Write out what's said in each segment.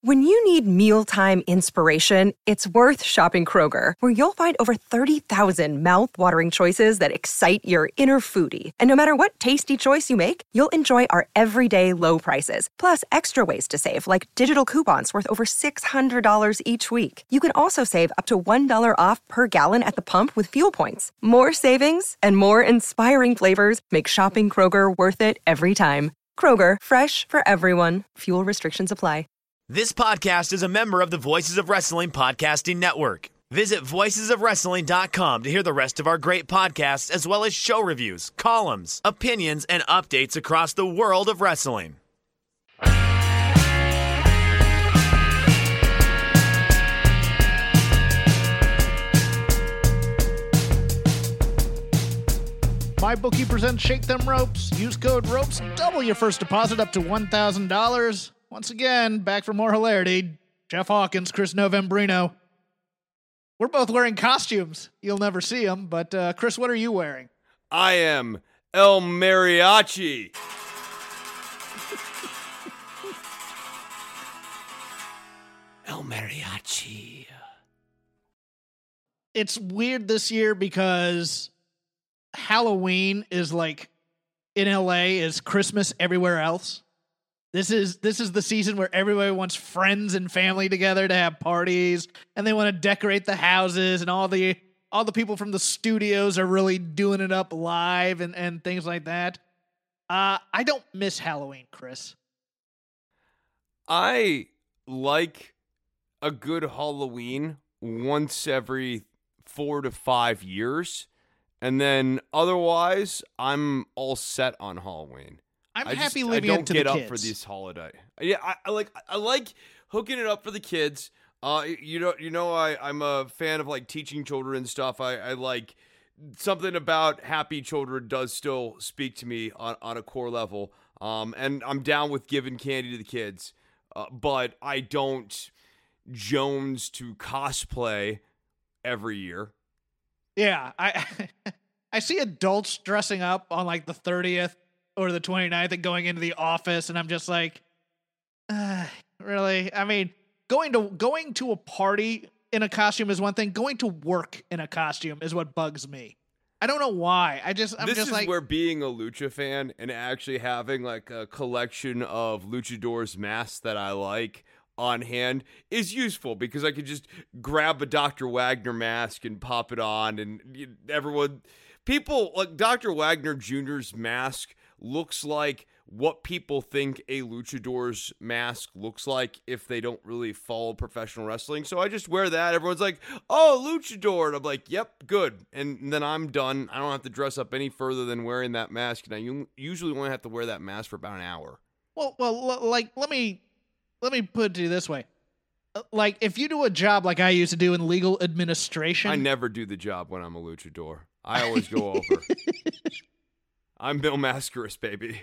When you need mealtime inspiration, it's worth shopping Kroger, where you'll find over 30,000 mouth-watering choices that excite your inner foodie. And no matter what tasty choice you make, you'll enjoy our everyday low prices, plus extra ways to save, like digital coupons worth over $600 each week. You can also save up to $1 off per gallon at the pump with fuel points. More savings and more inspiring flavors make shopping Kroger worth it every time. Kroger, fresh for everyone. Fuel restrictions apply. This podcast is a member of the Voices of Wrestling Podcasting Network. Visit voicesofwrestling.com to hear the rest of our great podcasts, as well as show reviews, columns, opinions, and updates across the world of wrestling. MyBookie presents Shake Them Ropes. Use code ROPES. Double your first deposit up to $1,000. Once again, back for more hilarity. Jeff Hawkins, Chris Novembrino. We're both wearing costumes. You'll never see them, but Chris, what are you wearing? I am El Mariachi. El Mariachi. It's weird this year because Halloween is like in LA is Christmas everywhere else. This is the season where everybody wants friends and family together to have parties, and they want to decorate the houses, and all the people from the studios are really doing it up live and things like that. I don't miss Halloween, Chris. I like a good Halloween once every 4 to 5 years. And then otherwise, I'm all set on Halloween. I'm happy leaving it to the kids. I don't get up for this holiday. Yeah, I like hooking it up for the kids. I'm a fan of like teaching children stuff. I like something about happy children does still speak to me on a core level. And I'm down with giving candy to the kids. But I don't Jones to cosplay every year. Yeah, I see adults dressing up on like the 30th or the 29th and going into the office, and I'm just like, really? I mean, going to a party in a costume is one thing. Going to work in a costume is what bugs me. I don't know why. This is where being a Lucha fan and actually having like a collection of Luchadors masks that I like on hand is useful, because I could just grab a Dr. Wagner mask and pop it on, and people like Dr. Wagner Jr.'s mask looks like what people think a luchador's mask looks like if they don't really follow professional wrestling. So I just wear that. Everyone's like, oh, luchador. And I'm like, yep, good. And then I'm done. I don't have to dress up any further than wearing that mask. And I usually only have to wear that mask for about an hour. Well, like, let me put it to you this way. Like, if you do a job like I used to do in legal administration. I never do the job when I'm a luchador. I always go over. I'm Bill Mascaris, baby.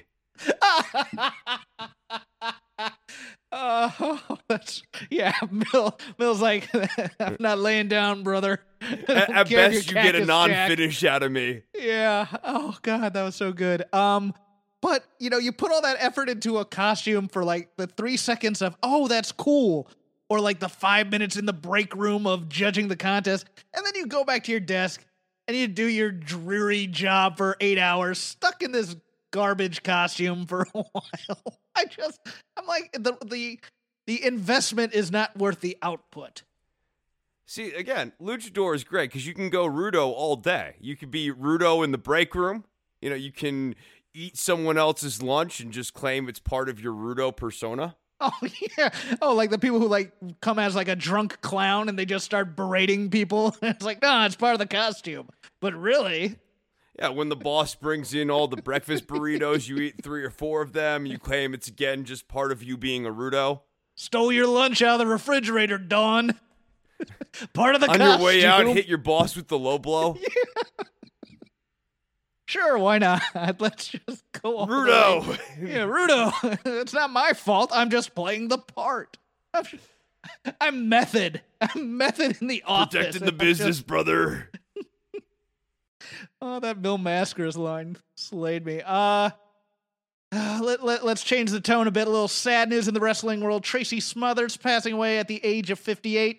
Bill's like, I'm not laying down, brother. At best, you get a non-finish out of me. Yeah. Oh, God, that was so good. But, you put all that effort into a costume for, like, the 3 seconds of, oh, that's cool, or, like, the 5 minutes in the break room of judging the contest, and then you go back to your desk, and you do your dreary job for 8 hours, stuck in this garbage costume for a while. I'm like, the investment is not worth the output. See, again, Luchador is great, because you can go Rudo all day. You could be Rudo in the break room. You can eat someone else's lunch and just claim it's part of your Rudo persona. Oh, yeah. Oh, like the people who like come as like a drunk clown and they just start berating people. It's like, no, it's part of the costume. But really? Yeah, when the boss brings in all the breakfast burritos, you eat 3 or 4 of them. You claim it's, again, just part of you being a Rudo. Stole your lunch out of the refrigerator, Dawn. Part of the costume. On your way out, hit your boss with the low blow. Yeah. Sure, why not? Let's just go on. Rudo. Yeah, Rudo. It's not my fault. I'm just playing the part. I'm method. I'm method in the office. Protecting the business, brother. Oh, that Bill Mascaris line slayed me. Let's change the tone a bit. A little sad news in the wrestling world. Tracy Smothers passing away at the age of 58.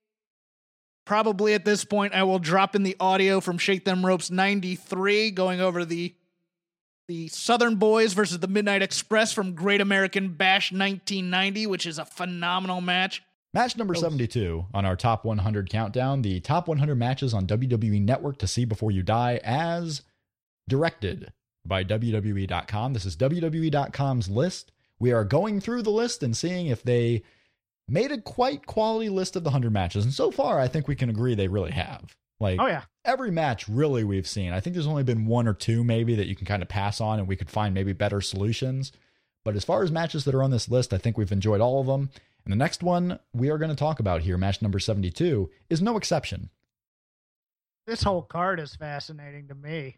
Probably at this point, I will drop in the audio from Shake Them Ropes 93, going over the Southern Boys versus the Midnight Express from Great American Bash 1990, which is a phenomenal match. Match number 72 on our top 100 countdown, the top 100 matches on WWE Network to see before you die, as directed by WWE.com. This is WWE.com's list. We are going through the list and seeing if they made a quite quality list of the 100 matches. And so far, I think we can agree they really have. Like, oh yeah, every match really we've seen. I think there's only been one or two maybe that you can kind of pass on and we could find maybe better solutions. But as far as matches that are on this list, I think we've enjoyed all of them. And the next one we are going to talk about here, match number 72, is no exception. This whole card is fascinating to me.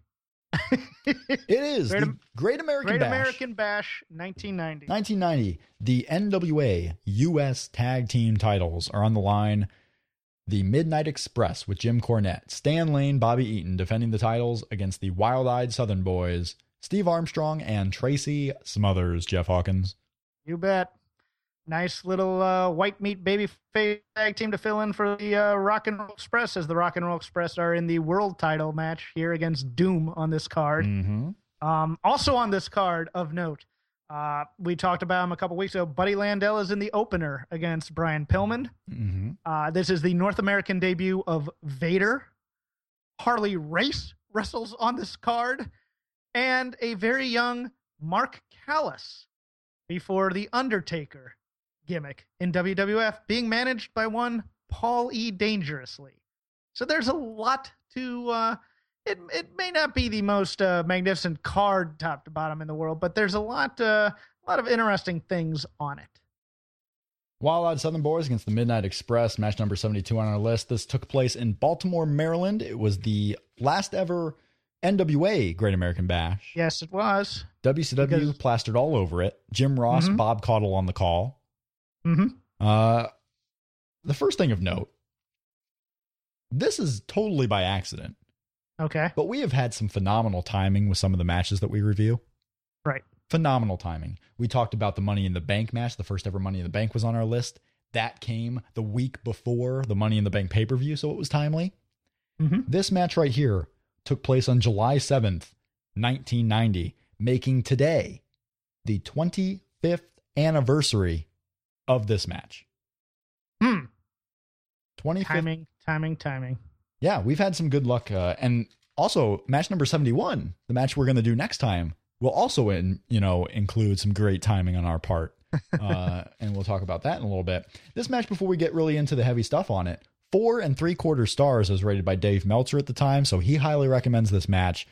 It is Great American Bash 1990. 1990. The NWA US Tag Team titles are on the line. The Midnight Express with Jim Cornette, Stan Lane, Bobby Eaton defending the titles against the Wild-Eyed Southern Boys, Steve Armstrong and Tracy Smothers. Jeff Hawkins. You bet. Nice little white meat baby face tag team to fill in for the Rock and Roll Express, as the Rock and Roll Express are in the world title match here against Doom on this card. Mm-hmm. Also on this card of note, we talked about him a couple weeks ago. Buddy Landel is in the opener against Brian Pillman. Mm-hmm. This is the North American debut of Vader. Harley Race wrestles on this card, and a very young Mark Callis before the Undertaker gimmick in WWF, being managed by one Paul E. Dangerously. So there's a lot to it may not be the most magnificent card top to bottom in the world, but there's a lot of interesting things on it. Wild-Eyed Southern Boys against the Midnight Express, match number 72 on our list. This took place in Baltimore, Maryland. It was the last ever NWA Great American Bash. Yes, it was. WCW plastered all over it. Jim Ross, Mm-hmm. Bob Caudle on the call. Mm-hmm. The first thing of note, this is totally by accident. Okay. But we have had some phenomenal timing with some of the matches that we review. Right. Phenomenal timing. We talked about the Money in the Bank match. The first ever Money in the Bank was on our list. That came the week before the Money in the Bank pay-per-view, so it was timely. Mm-hmm. This match right here took place on July 7th, 1990, making today the 25th anniversary of this match. 25th. Timing. Yeah, we've had some good luck. And also, match number 71, the match we're going to do next time, will also include some great timing on our part. And we'll talk about that in a little bit. This match, before we get really into the heavy stuff on it, 4 3/4 stars as rated by Dave Meltzer at the time, so he highly recommends this match.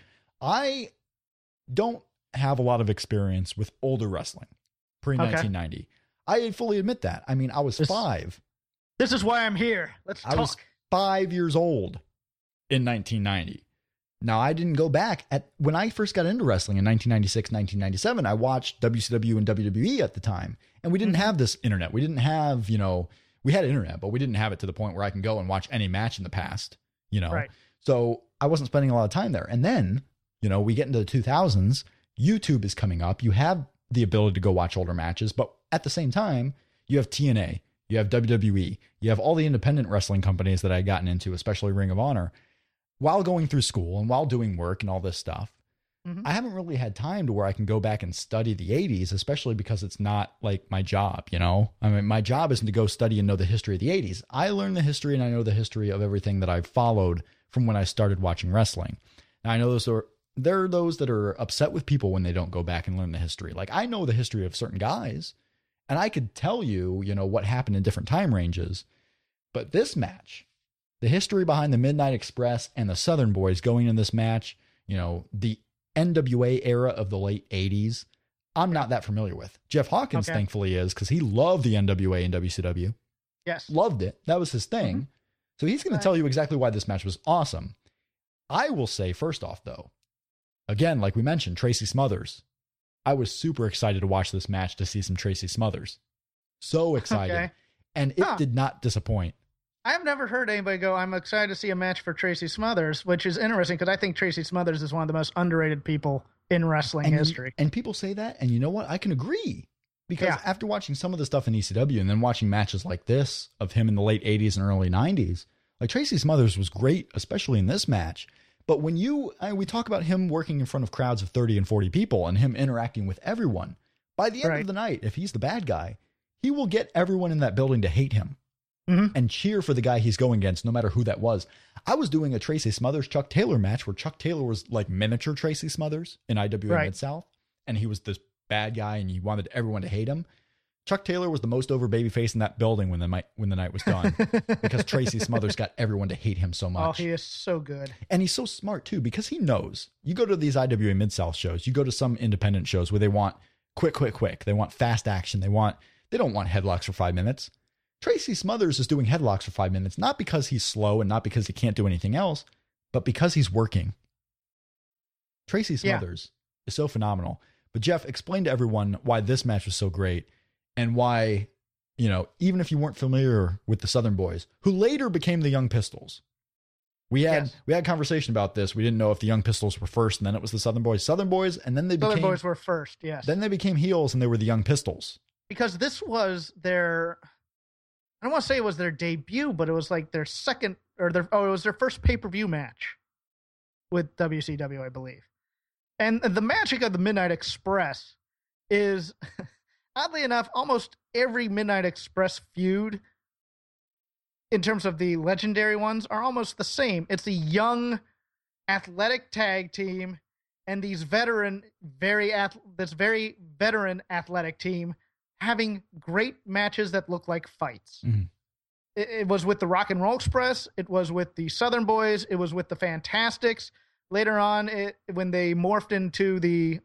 I don't have a lot of experience with older wrestling pre-1990. Okay. I fully admit that. I mean, I was 5. This is why I'm here. Let's talk. I was 5 years old in 1990. Now, I didn't go back when I first got into wrestling in 1996, 1997. I watched WCW and WWE at the time, and we didn't have this internet. We didn't have, we had internet, but we didn't have it to the point where I can go and watch any match in the past, Right. So I wasn't spending a lot of time there. And then, we get into the 2000s, YouTube is coming up. You have the ability to go watch older matches, but at the same time, you have TNA, you have WWE, you have all the independent wrestling companies that I had gotten into, especially Ring of Honor, while going through school and while doing work and all this stuff. Mm-hmm. I haven't really had time to where I can go back and study the 80s, especially because it's not like my job, I mean, my job isn't to go study and know the history of the 80s. I learn the history and I know the history of everything that I've followed from when I started watching wrestling. Now, I know there are those that are upset with people when they don't go back and learn the history. Like, I know the history of certain guys, and I could tell you, what happened in different time ranges. But this match, the history behind the Midnight Express and the Southern Boys going in this match, the NWA era of the late 80s, I'm not that familiar with. Jeff Hawkins, thankfully, is, because he loved the NWA and WCW. Yes. Loved it. That was his thing. Mm-hmm. So he's going to tell you exactly why this match was awesome. I will say, first off, though, again, like we mentioned, Tracy Smothers. I was super excited to watch this match to see some Tracy Smothers. So excited. Okay. And it did not disappoint. I've never heard anybody go, I'm excited to see a match for Tracy Smothers, which is interesting because I think Tracy Smothers is one of the most underrated people in wrestling history. And people say that, and you know what? I can agree. Because after watching some of the stuff in ECW and then watching matches like this of him in the late 80s and early 90s, like Tracy Smothers was great, especially in this match. But when we talk about him working in front of crowds of 30 and 40 people and him interacting with everyone, by the end of the night, if he's the bad guy, he will get everyone in that building to hate him and cheer for the guy he's going against, no matter who that was. I was doing a Tracy Smothers Chuck Taylor match where Chuck Taylor was like miniature Tracy Smothers in IWA Mid-South, and he was this bad guy and you wanted everyone to hate him. Chuck Taylor was the most over babyface in that building when the night was done because Tracy Smothers got everyone to hate him so much. Oh, he is so good. And he's so smart too, because he knows. You go to these IWA Mid-South shows, you go to some independent shows where they want quick. They want fast action. They don't want headlocks for 5 minutes. Tracy Smothers is doing headlocks for 5 minutes, not because he's slow and not because he can't do anything else, but because he's working. Tracy Smothers is so phenomenal. But Jeff, explain to everyone why this match was so great and why, even if you weren't familiar with the Southern Boys, who later became the Young Pistols. We had conversation about this. We didn't know if the Young Pistols were first and then it was the Southern Boys. Southern Boys, and then Southern Boys were first, yes. Then they became heels and they were the Young Pistols. Because this was their, I don't want to say it was their debut, but it was like their second, it was their first pay-per-view match with WCW, I believe. And the magic of the Midnight Express is, oddly enough, almost every Midnight Express feud, in terms of the legendary ones, are almost the same. It's a young, athletic tag team and these very veteran athletic team having great matches that look like fights. Mm-hmm. It was with the Rock and Roll Express. It was with the Southern Boys. It was with the Fantastics. Later on, when they morphed into the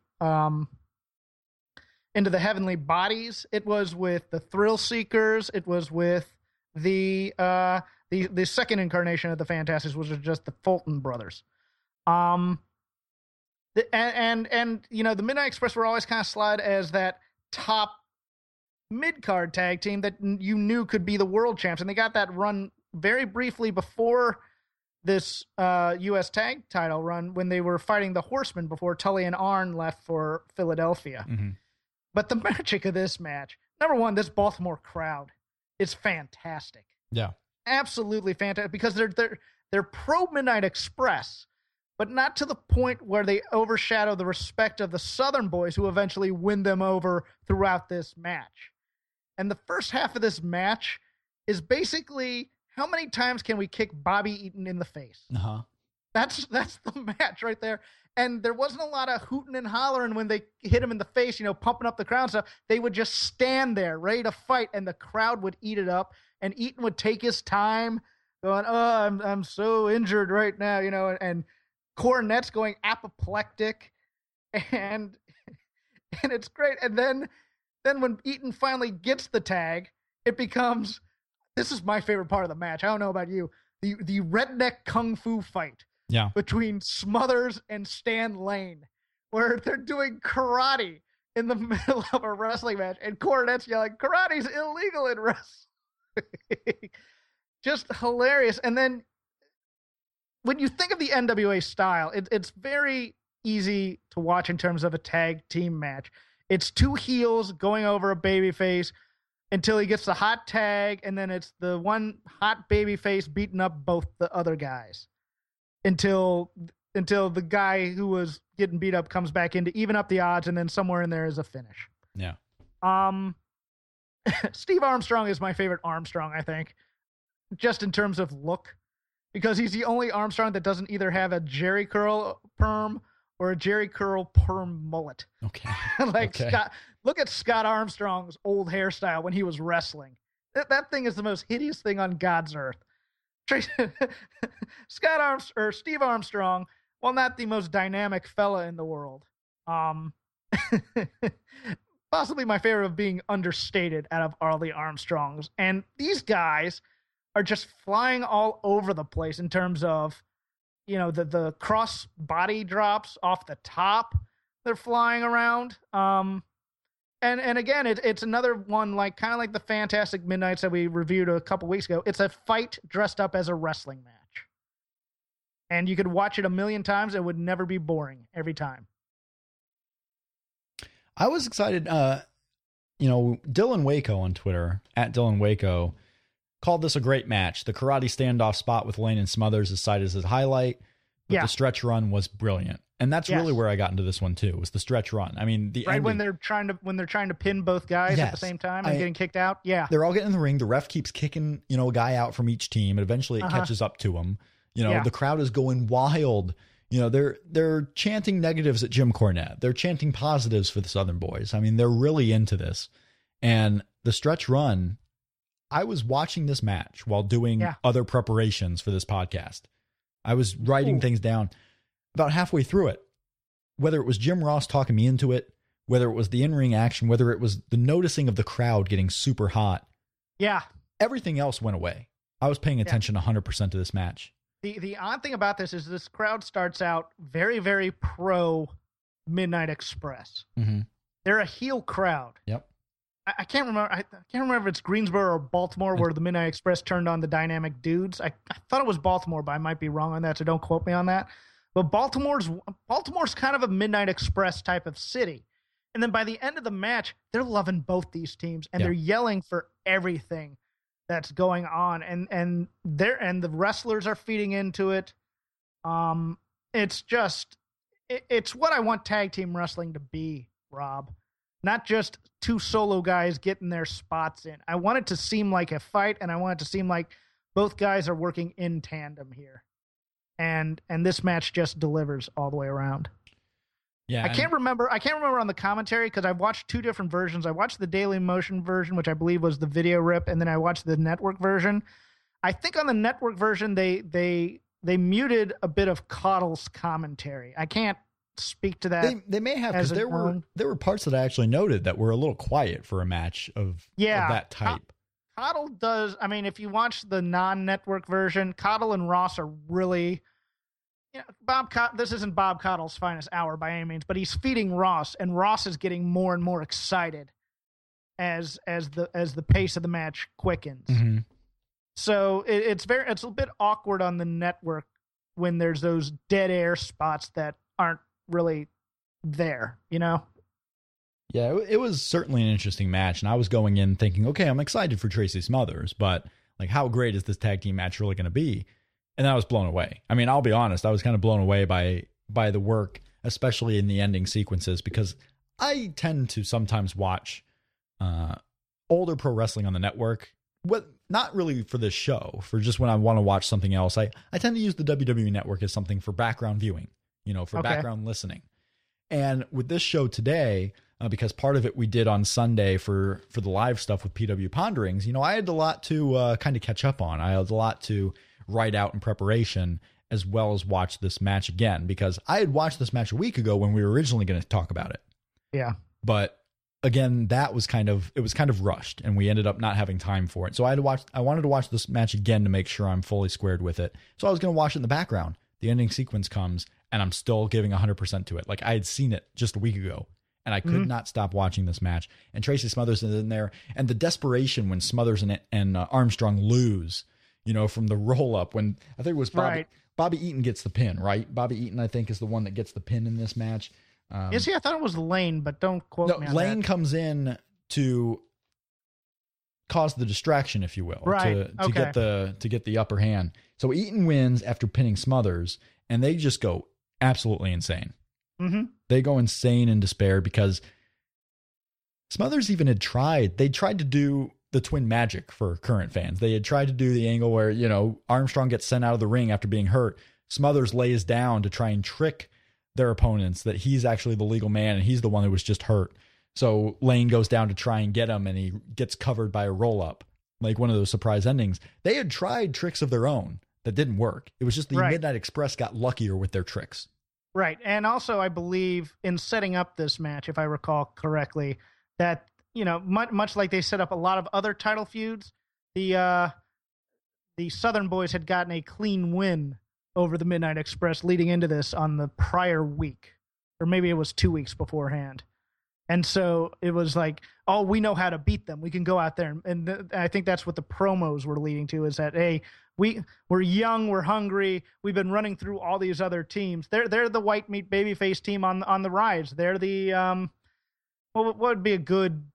Heavenly Bodies, it was with the Thrill Seekers. It was with the second incarnation of the Fantastics, which was just the Fulton Brothers. The Midnight Express were always kind of slid as that top mid-card tag team that you knew could be the world champs, and they got that run very briefly before this U.S. tag title run when they were fighting the Horsemen before Tully and Arn left for Philadelphia. Mm-hmm. But the magic of this match, number one, this Baltimore crowd is fantastic. Yeah. Absolutely fantastic, because they're pro Midnight Express, but not to the point where they overshadow the respect of the Southern Boys, who eventually win them over throughout this match. And the first half of this match is basically, how many times can we kick Bobby Eaton in the face? Uh-huh. That's the match right there. And there wasn't a lot of hooting and hollering when they hit him in the face, pumping up the crowd and stuff. They would just stand there ready to fight, and the crowd would eat it up. And Eaton would take his time going, oh, I'm so injured right now, and Cornette's going apoplectic, and it's great. And then when Eaton finally gets the tag, it becomes, this is my favorite part of the match. I don't know about you. The redneck kung fu fight between Smothers and Stan Lane, where they're doing karate in the middle of a wrestling match, and Cornette's yelling, karate's illegal in wrestling. Just hilarious. And then when you think of the NWA style, it's very easy to watch in terms of a tag team match. It's two heels going over a babyface until he gets the hot tag, and then it's the one hot babyface beating up both the other guys until the guy who was getting beat up comes back in to even up the odds, and then somewhere in there is a finish. Yeah. Steve Armstrong is my favorite Armstrong, I think, just in terms of look, because he's the only Armstrong that doesn't either have a Jerry curl perm or a Jerry curl perm mullet. Okay. Okay. Scott, look at Scott Armstrong's old hairstyle when he was wrestling. That thing is the most hideous thing on God's earth. Steve Armstrong, while not the most dynamic fella in the world, possibly my favorite of being understated out of all the Armstrongs. And these guys are just flying all over the place in terms of, the cross body drops off the top. They're flying around. And again, it's another one kind of like the Fantastic Midnights that we reviewed a couple weeks ago. It's a fight dressed up as a wrestling match. And you could watch it a million times. It would never be boring every time. I was excited. Dylan Waco on Twitter, at Dylan Waco, called this a great match. The karate standoff spot with Lane and Smothers is cited as his highlight, but the stretch run was brilliant. And that's really where I got into this one too, was the stretch run. I mean, the ending, when they're trying to pin both guys at the same time and getting kicked out. Yeah. They're all getting in the ring. The ref keeps kicking, a guy out from each team, and eventually it catches up to him. The crowd is going wild. They're chanting negatives at Jim Cornette. They're chanting positives for the Southern Boys. I mean, they're really into this. And the stretch run, I was watching this match while doing other preparations for this podcast. I was writing things down. About halfway through it, whether it was Jim Ross talking me into it, whether it was the in-ring action, whether it was the noticing of the crowd getting super hot. Yeah. Everything else went away. I was paying attention 100% to this match. The odd thing about this is this crowd starts out very, very pro Midnight Express. Mm-hmm. They're a heel crowd. Yep. I can't remember. I can't remember if it's Greensboro or Baltimore where the Midnight Express turned on the Dynamic Dudes. I thought it was Baltimore, but I might be wrong on that, so don't quote me on that. But Baltimore's kind of a Midnight Express type of city. And then by the end of the match, they're loving both these teams and they're yelling for everything that's going on. And the wrestlers are feeding into it. It's what I want tag team wrestling to be, Rob. Not just two solo guys getting their spots in. I want it to seem like a fight, and I want it to seem like both guys are working in tandem here. And this match just delivers all the way around. Yeah. I can't remember on the commentary because I've watched two different versions. I watched the Daily Motion version, which I believe was the video rip, and then I watched the network version. I think on the network version they muted a bit of Cottle's commentary. I can't speak to that. They may have, because there were parts that I actually noted that were a little quiet for a match of that type. Cottle does. I mean, if you watch the non-network version, Cottle and Ross are really, this isn't Bob Cottle's finest hour by any means, but he's feeding Ross, and Ross is getting more and more excited as the pace of the match quickens. Mm-hmm. So it's a bit awkward on the network when there's those dead air spots that aren't really there, Yeah, it was certainly an interesting match, and I was going in thinking, okay, I'm excited for Tracy Smothers, but like, how great is this tag team match really going to be? And I was blown away. I mean, I'll be honest, I was kind of blown away by the work, especially in the ending sequences, because I tend to sometimes watch older pro wrestling on the network, not really for this show, for just when I want to watch something else. I tend to use the WWE Network as something for background viewing, for background listening. And with this show today, because part of it we did on Sunday for the live stuff with PW Ponderings, I had a lot to kind of catch up on. I had a lot to write out in preparation, as well as watch this match again, because I had watched this match a week ago when we were originally going to talk about it. Yeah. But again, it was kind of rushed, and we ended up not having time for it. So I wanted to watch this match again to make sure I'm fully squared with it. So I was going to watch it in the background. The ending sequence comes, and I'm still giving 100% to it. Like, I had seen it just a week ago, and I could not stop watching this match. And Tracy Smothers is in there, and the desperation when Smothers and Armstrong lose, from the roll up, when I think it was Bobby Eaton gets the pin, right? Bobby Eaton, I think, is the one that gets the pin in this match. Is he? I thought it was Lane, but don't quote me on that. Lane comes in to cause the distraction, if you will, right? To get the upper hand. So Eaton wins after pinning Smothers, and they just go absolutely insane. Mm-hmm. They go insane in despair because Smothers even had tried. They tried to do the twin magic for current fans. They had tried to do the angle where Armstrong gets sent out of the ring after being hurt. Smothers lays down to try and trick their opponents that he's actually the legal man and he's the one who was just hurt. So Lane goes down to try and get him, and he gets covered by a roll up, like one of those surprise endings. They had tried tricks of their own that didn't work. It was just the Midnight Express got luckier with their tricks. Right. And also, I believe in setting up this match, if I recall correctly, that, much like they set up a lot of other title feuds, the Southern Boys had gotten a clean win over the Midnight Express leading into this on the prior week, or maybe it was 2 weeks beforehand. And so it was like, oh, we know how to beat them. We can go out there. And I think that's what the promos were leading to, is that, hey, we're young, we're hungry. We've been running through all these other teams. They're the white meat babyface team on the rise. They're the what would be a good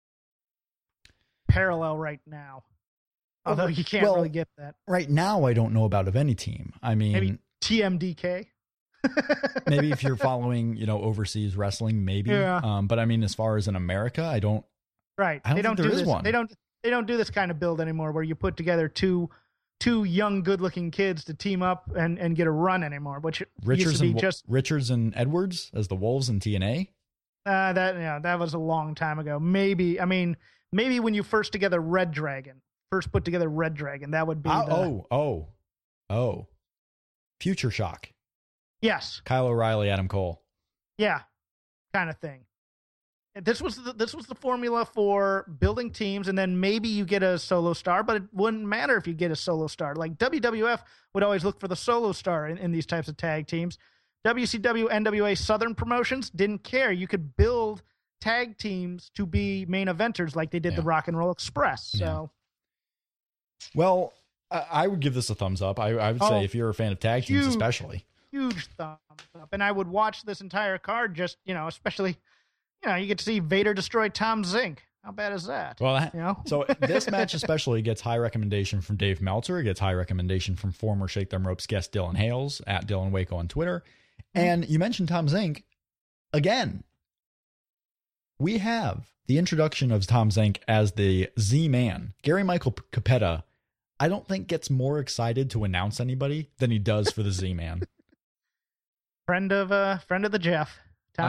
parallel right now? Although you can't really get that. Right now, I don't know about of any team. I mean, maybe TMDK. Maybe if you're following, overseas wrestling, maybe. Yeah. But I mean, as far as in America, I don't. Right. I don't think there is this. one. They don't do this kind of build anymore, where you put together two young, good-looking kids to team up and get a run anymore. Which used to be Richards and Edwards as the Wolves in TNA. That was a long time ago. Maybe when you first put together Red Dragon, that would be Future Shock. Yes. Kyle O'Reilly, Adam Cole. Yeah, kind of thing. This was the formula for building teams, and then maybe you get a solo star, but it wouldn't matter if you get a solo star. Like WWF would always look for the solo star in these types of tag teams. WCW, NWA, Southern Promotions didn't care. You could build tag teams to be main eventers like they did the Rock and Roll Express. So, well, I would give this a thumbs up. I would say if you're a fan of tag teams, especially. Huge thumbs up. And I would watch this entire card just, especially, you get to see Vader destroy Tom Zink. How bad is that? Well, so this match especially gets high recommendation from Dave Meltzer. It gets high recommendation from former Shake Them Ropes guest Dylan Hales at Dylan Waco on Twitter. And you mentioned Tom Zink. Again, we have the introduction of Tom Zink as the Z-Man. Gary Michael Capetta, I don't think gets more excited to announce anybody than he does for the Z-Man. Friend of the Jeff.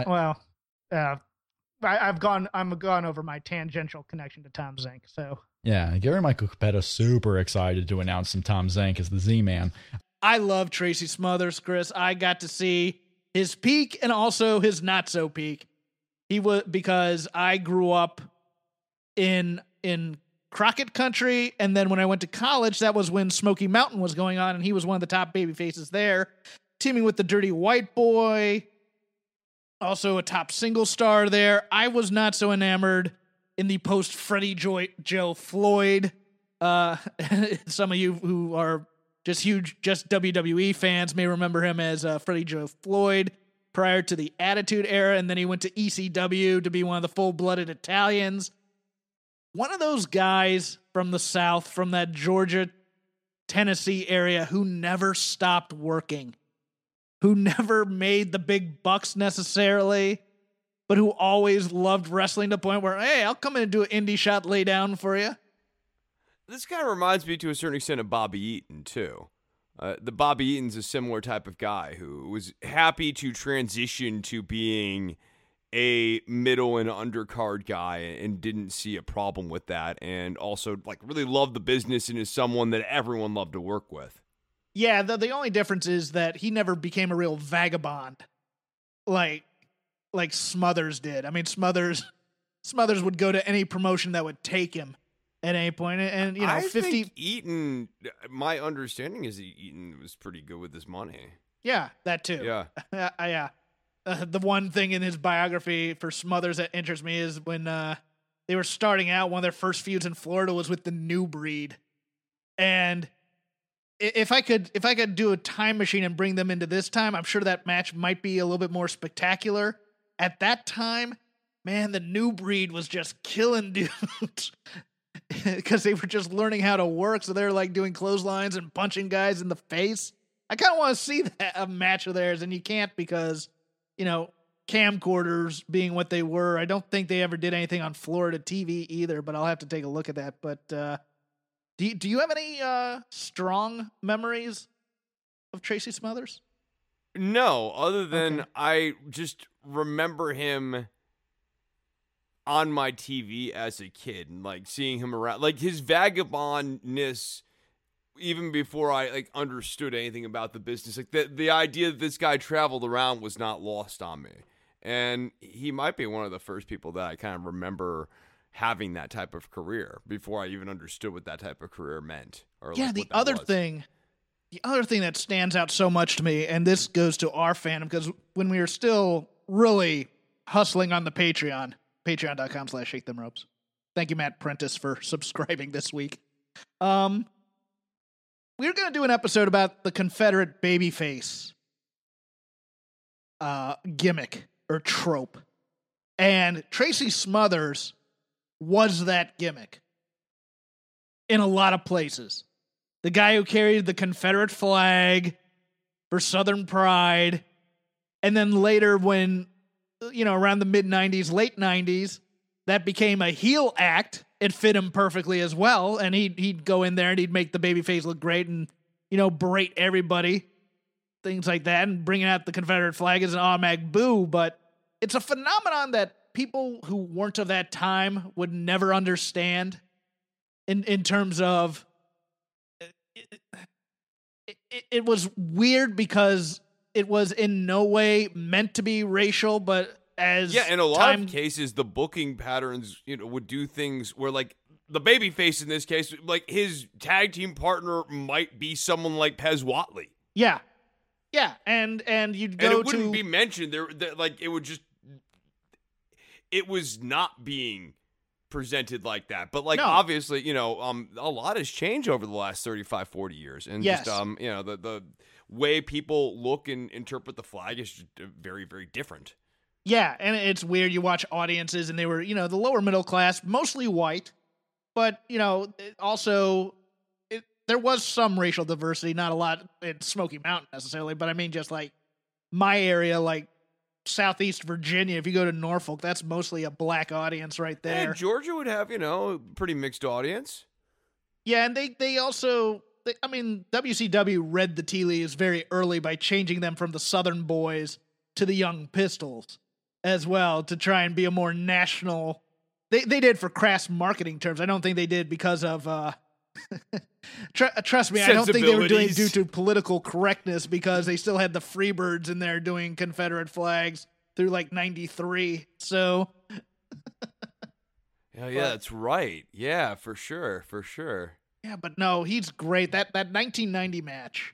I've gone over my tangential connection to Tom Zink. So yeah, Gary Michael Capetta super excited to announce some Tom Zink as the Z-Man. I love Tracy Smothers, Chris. I got to see his peak and also his not so peak. Because I grew up in Crockett country, and then when I went to college, that was when Smoky Mountain was going on, and he was one of the top baby faces there, teaming with the Dirty White Boy, also a top single star there. I was not so enamored in the post Freddie Joe Floyd. Some of you who are just WWE fans may remember him as Freddie Joe Floyd prior to the Attitude Era, and then he went to ECW to be one of the full-blooded Italians. One of those guys from the South, from that Georgia, Tennessee area, who never stopped working, who never made the big bucks necessarily, but who always loved wrestling to the point where, hey, I'll come in and do an indie shot lay down for you. This kind of reminds me to a certain extent of Bobby Eaton, too. The Bobby Eaton's a similar type of guy who was happy to transition to being a middle and undercard guy and didn't see a problem with that, and also really loved the business and is someone that everyone loved to work with. Yeah, the only difference is that he never became a real vagabond like Smothers did. I mean, Smothers would go to any promotion that would take him at any point, and I think Eaton, my understanding is that Eaton was pretty good with his money. Yeah, that too. Yeah. Yeah. The one thing in his biography for Smothers that interests me is when they were starting out, one of their first feuds in Florida was with the New Breed. And if I could do a time machine and bring them into this time, I'm sure that match might be a little bit more spectacular. At that time, man, the New Breed was just killing dudes because they were just learning how to work. So they're doing clotheslines and punching guys in the face. I kind of want to see a match of theirs, and you can't because, camcorders being what they were. I don't think they ever did anything on Florida TV either, but I'll have to take a look at that. But do you have any strong memories of Tracy Smothers? No, other than I just remember him on my TV as a kid and seeing him around, his vagabondness. Even before I understood anything about the business, the idea that this guy traveled around was not lost on me. And he might be one of the first people that I kind of remember having that type of career before I even understood what that type of career meant. The other thing that stands out so much to me, and this goes to our fandom, because when we were still really hustling on the Patreon, patreon.com/ShakeThemRopes. Thank you, Matt Prentice, for subscribing this week. We're going to do an episode about the Confederate babyface gimmick or trope. And Tracy Smothers was that gimmick in a lot of places. The guy who carried the Confederate flag for Southern pride. And then later when, around the mid-90s, late 90s, that became a heel act. It fit him perfectly as well. And he'd go in there and he'd make the babyface look great and, berate everybody. Things like that. And bringing out the Confederate flag as an automatic boo. But it's a phenomenon that people who weren't of that time would never understand in terms of it was weird because it was in no way meant to be racial, but as in a lot of cases, the booking patterns, would do things where, like, the babyface in this case, like, his tag team partner might be someone like Pez Whatley. Yeah. Yeah, and you'd go and it wouldn't be mentioned there, like, it would just, it was not being presented like that. But, like, No. obviously, a lot has changed over the last 35, 40 years. And Yes. just, the way people look and interpret the flag is just very, very different. Yeah, and it's weird. You watch audiences, and they were, the lower middle class, mostly white, but, also there was some racial diversity, not a lot in Smoky Mountain necessarily, but I mean just like my area, like Southeast Virginia, if you go to Norfolk, that's mostly a black audience right there. And Georgia would have, a pretty mixed audience. Yeah, and they also, WCW read the tea leaves very early by changing them from the Southern Boys to the Young Pistols as well to try and be a more national. They did for crass marketing terms. I don't think they did because of trust me, I don't think they were doing it due to political correctness, because they still had the Freebirds in there doing Confederate flags through like 93. So yeah, that's right. Yeah, for sure. yeah, but no, he's great. That 1990 match,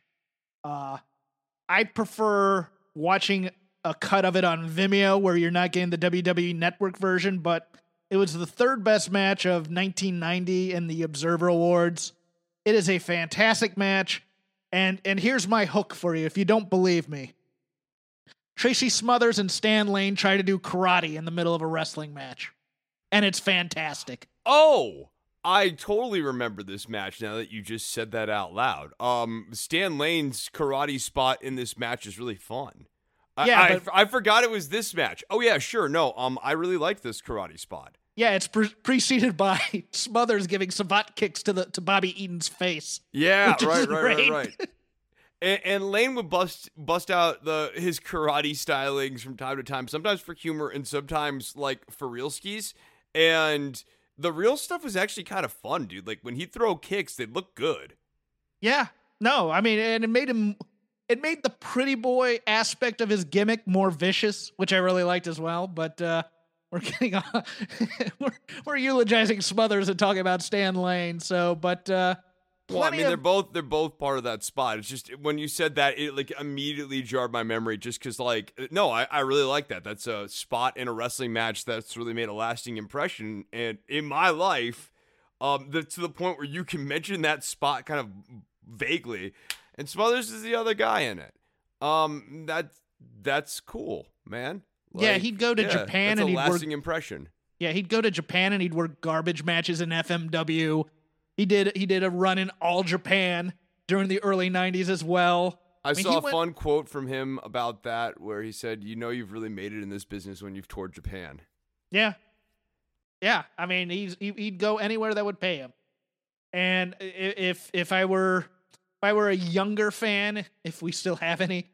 I prefer watching a cut of it on Vimeo where you're not getting the WWE Network version, but it was the third best match of 1990 in the Observer Awards. It is a fantastic match, and here's my hook for you if you don't believe me. Tracy Smothers and Stan Lane try to do karate in the middle of a wrestling match, and it's fantastic. Oh, I totally remember this match now that you just said that out loud. Stan Lane's karate spot in this match is really fun. I forgot it was this match. Oh yeah, sure. No, I really liked this karate spot. Yeah, it's preceded by Smothers giving savate kicks to Bobby Eaton's face. Yeah, right. And Lane would bust out his karate stylings from time to time, sometimes for humor and sometimes like for real skis. And the real stuff was actually kind of fun, dude. Like when he'd throw kicks, they'd look good. Yeah, no, and it made the pretty boy aspect of his gimmick more vicious, which I really liked as well. But we're getting on, we're eulogizing Smothers and talking about Stan Lane. So, but they're both part of that spot. It's just when you said that, it like immediately jarred my memory. Just because, like, no, I really like that. That's a spot in a wrestling match that's really made a lasting impression, and in my life, to the point where you can mention that spot kind of vaguely. And Smothers is the other guy in it. That's cool, man. Like, yeah, he'd go to Japan and he'd lasting impression. Yeah, he'd go to Japan and he'd work garbage matches in FMW. He did a run in All Japan during the early 90s as well. I saw a fun quote from him about that where he said, you've really made it in this business when you've toured Japan. Yeah. Yeah, I mean, he'd go anywhere that would pay him. And if I were a younger fan, if we still have any,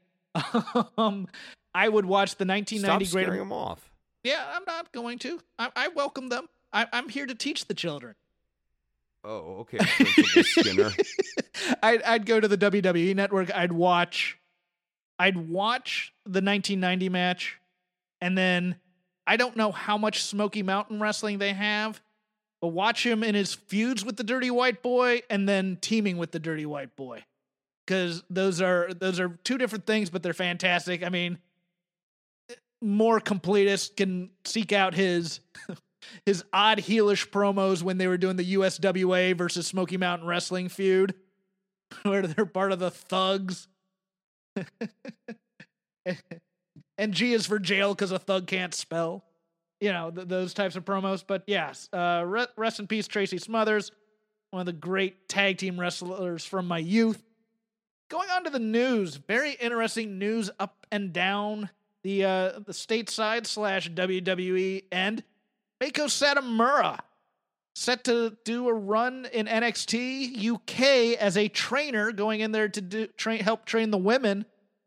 I would watch the 1990 Stop scaring them off. Yeah, I'm not going to. I welcome them. I'm here to teach the children. Oh, okay. So Skinner. I'd go to the WWE Network. I'd watch the 1990 match, and then I don't know how much Smoky Mountain Wrestling they have, but watch him in his feuds with the Dirty White Boy and then teaming with the Dirty White Boy. Because those are two different things, but they're fantastic. I mean, more completists can seek out his odd heelish promos when they were doing the USWA versus Smoky Mountain Wrestling feud, where they're part of the Thugs. And G is for jail because a thug can't spell. those types of promos. But yes, rest in peace, Tracy Smothers, one of the great tag team wrestlers from my youth. Going on to the news, very interesting news up and down the stateside / WWE end. Meiko Satomura set to do a run in NXT UK as a trainer, going in there to help train the women.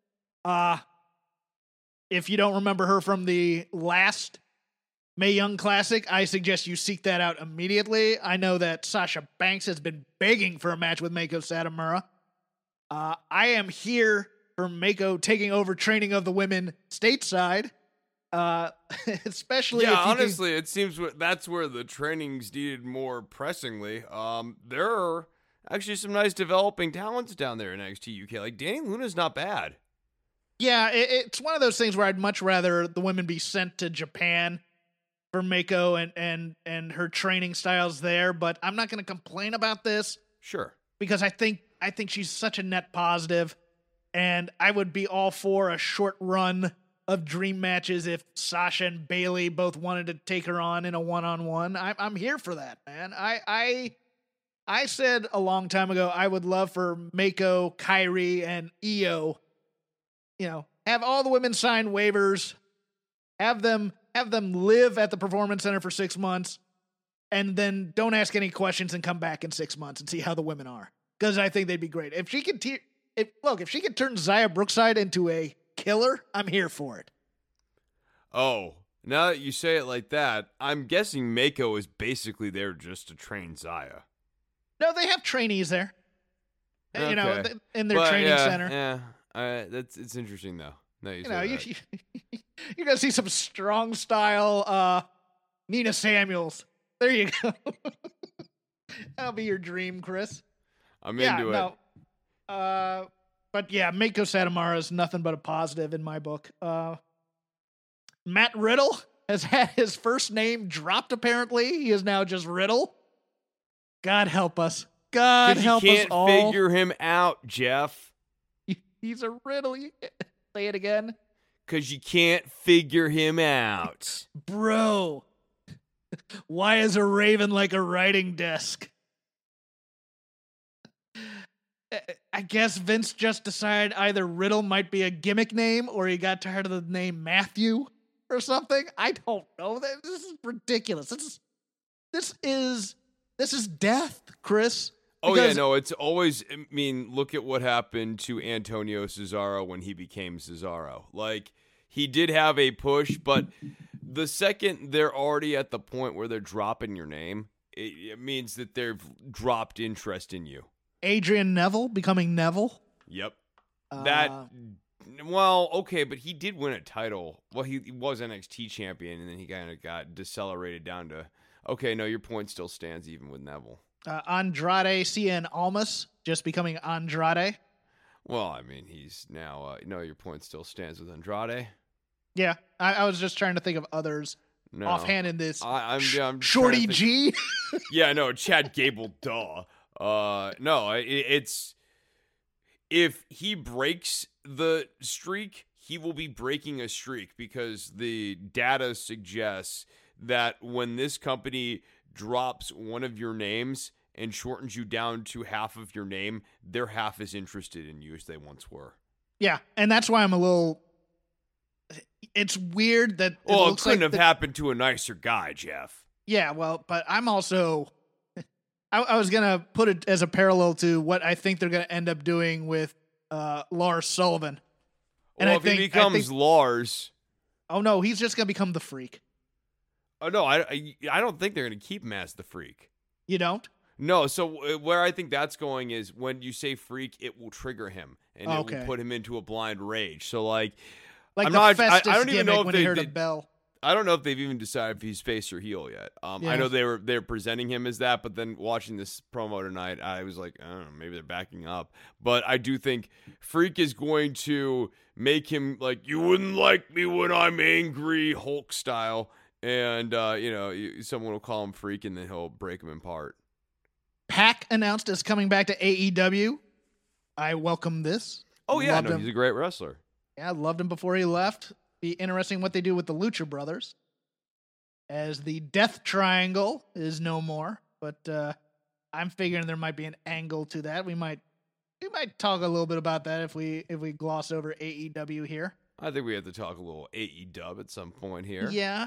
If you don't remember her from the last Mae Young Classic, I suggest you seek that out immediately. I know that Sasha Banks has been begging for a match with Meiko Satomura. I am here for Meiko taking over training of the women stateside. Especially honestly, it seems that's where the training's needed more pressingly. There are actually some nice developing talents down there in NXT UK. Like Danny Luna's not bad. Yeah, it's one of those things where I'd much rather the women be sent to Japan for Meiko and her training styles there, but I'm not going to complain about this. Sure. Because I think she's such a net positive, and I would be all for a short run of dream matches if Sasha and Bayley both wanted to take her on in a one-on-one. I'm here for that, man. I said a long time ago I would love for Meiko, Kairi, and Io, have all the women sign waivers, have them live at the Performance Center for 6 months, and then don't ask any questions and come back in 6 months and see how the women are. Because I think they'd be great. If she could turn Xia Brookside into a killer, I'm here for it. Oh, now that you say it like that, I'm guessing Meiko is basically there just to train Xia. No, they have trainees there. Okay. In their training center. Yeah, it's interesting though. No, you're gonna see some strong style Nina Samuels. There you go. That'll be your dream, Chris. I'm into it. But yeah, Meiko Satomura is nothing but a positive in my book. Matt Riddle has had his first name dropped, apparently. He is now just Riddle. God help us. God help us all. You can't figure him out, Jeff. He's a Riddle. Say it again. Because you can't figure him out. Bro. Why is a raven like a writing desk? I guess Vince just decided either Riddle might be a gimmick name or he got tired of the name Matthew or something. I don't know. This is ridiculous. This is death, Chris. Oh, yeah, no, it's always, look at what happened to Antonio Cesaro when he became Cesaro. Like, he did have a push, but the second they're already at the point where they're dropping your name, it means that they've dropped interest in you. Adrian Neville becoming Neville? Yep. Okay, but he did win a title. Well, he was NXT champion, and then he kind of got decelerated down to, okay, no, your point still stands even with Neville. Andrade Cien Almas just becoming Andrade. Well, he's now, your point still stands with Andrade. Yeah, I was just trying to think of others offhand in this. I'm Shorty G? Yeah, no, Chad Gable, duh. No, it's if he breaks the streak, he will be breaking a streak because the data suggests that when this company drops one of your names and shortens you down to half of your name, they're half as interested in you as they once were. Yeah, and that's why I'm a little... It's weird that... It couldn't have happened to a nicer guy, Jeff. Yeah, well, but I'm also... I was going to put it as a parallel to what I think they're going to end up doing with Lars Sullivan. And if he becomes Lars... Oh, no, he's just going to become the Freak. Oh, no, I don't think they're going to keep him as the Freak. You don't? No, so where I think that's going is when you say Freak, it will trigger him, and it will put him into a blind rage. So, like I don't even know if when he heard a bell. I don't know if they've even decided if he's face or heel yet. I know they're presenting him as that, but then watching this promo tonight, I was like, I don't know, maybe they're backing up. But I do think Freak is going to make him like, you wouldn't like me when I'm angry, Hulk style. And, someone will call him Freak, and then he'll break him apart. Pac announced as coming back to AEW. I welcome this. Oh, yeah, he's a great wrestler. Yeah, I loved him before he left. Be interesting what they do with the Lucha Brothers. as the Death Triangle is no more. But I'm figuring there might be an angle to that. We might talk a little bit about that if we gloss over AEW here. I think we have to talk a little AEW at some point here. Yeah.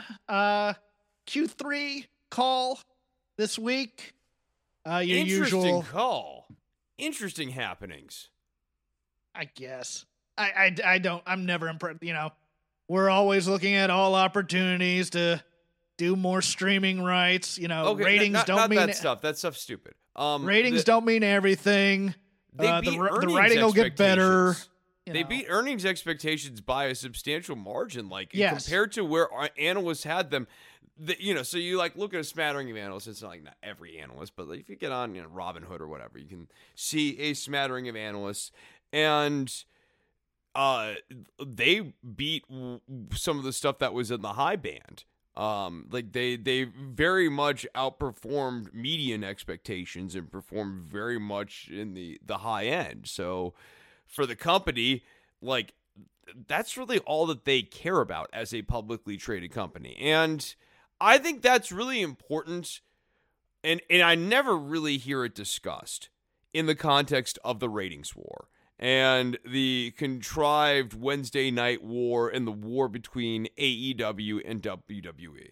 Q3 call this week. Your Interesting usual call. Interesting happenings. I guess. I'm never impressed. We're always looking at all opportunities to do more streaming rights. Okay, ratings don't mean that stuff. That stuff's stupid. Ratings don't mean everything. They beat the writing will get better. They beat earnings expectations by a substantial margin, Yes. compared to where our analysts had them. So you look at a smattering of analysts. It's not every analyst, but if you get on Robinhood or whatever, you can see a smattering of analysts, and they beat some of the stuff that was in the high band. They very much outperformed median expectations and performed very much in the high end. So for the company, that's really all that they care about as a publicly traded company. And I think that's really important. And I never really hear it discussed in the context of the ratings war and the contrived Wednesday night war and the war between AEW and WWE.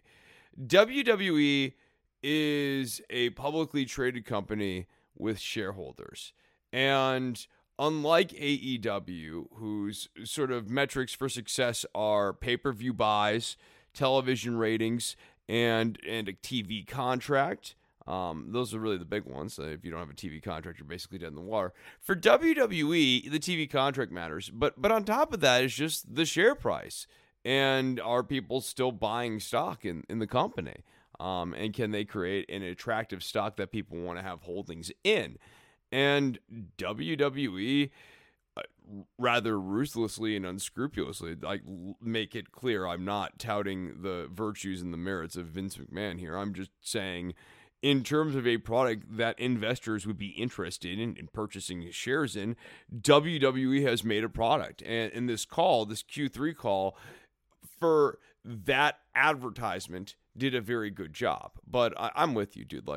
WWE is a publicly traded company with shareholders. And unlike AEW, whose sort of metrics for success are pay-per-view buys, television ratings, and a TV contract, those are really the big ones. If you don't have a TV contract, you're basically dead in the water. For WWE, the TV contract matters, but on top of that is just the share price. And are people still buying stock in the company? And can they create an attractive stock that people want to have holdings in? And WWE, rather ruthlessly and unscrupulously, make it clear I'm not touting the virtues and the merits of Vince McMahon here. I'm just saying, in terms of a product that investors would be interested in purchasing shares in, WWE has made a product. And in this Q3 call, for that advertisement, did a very good job. But I'm with you, dude.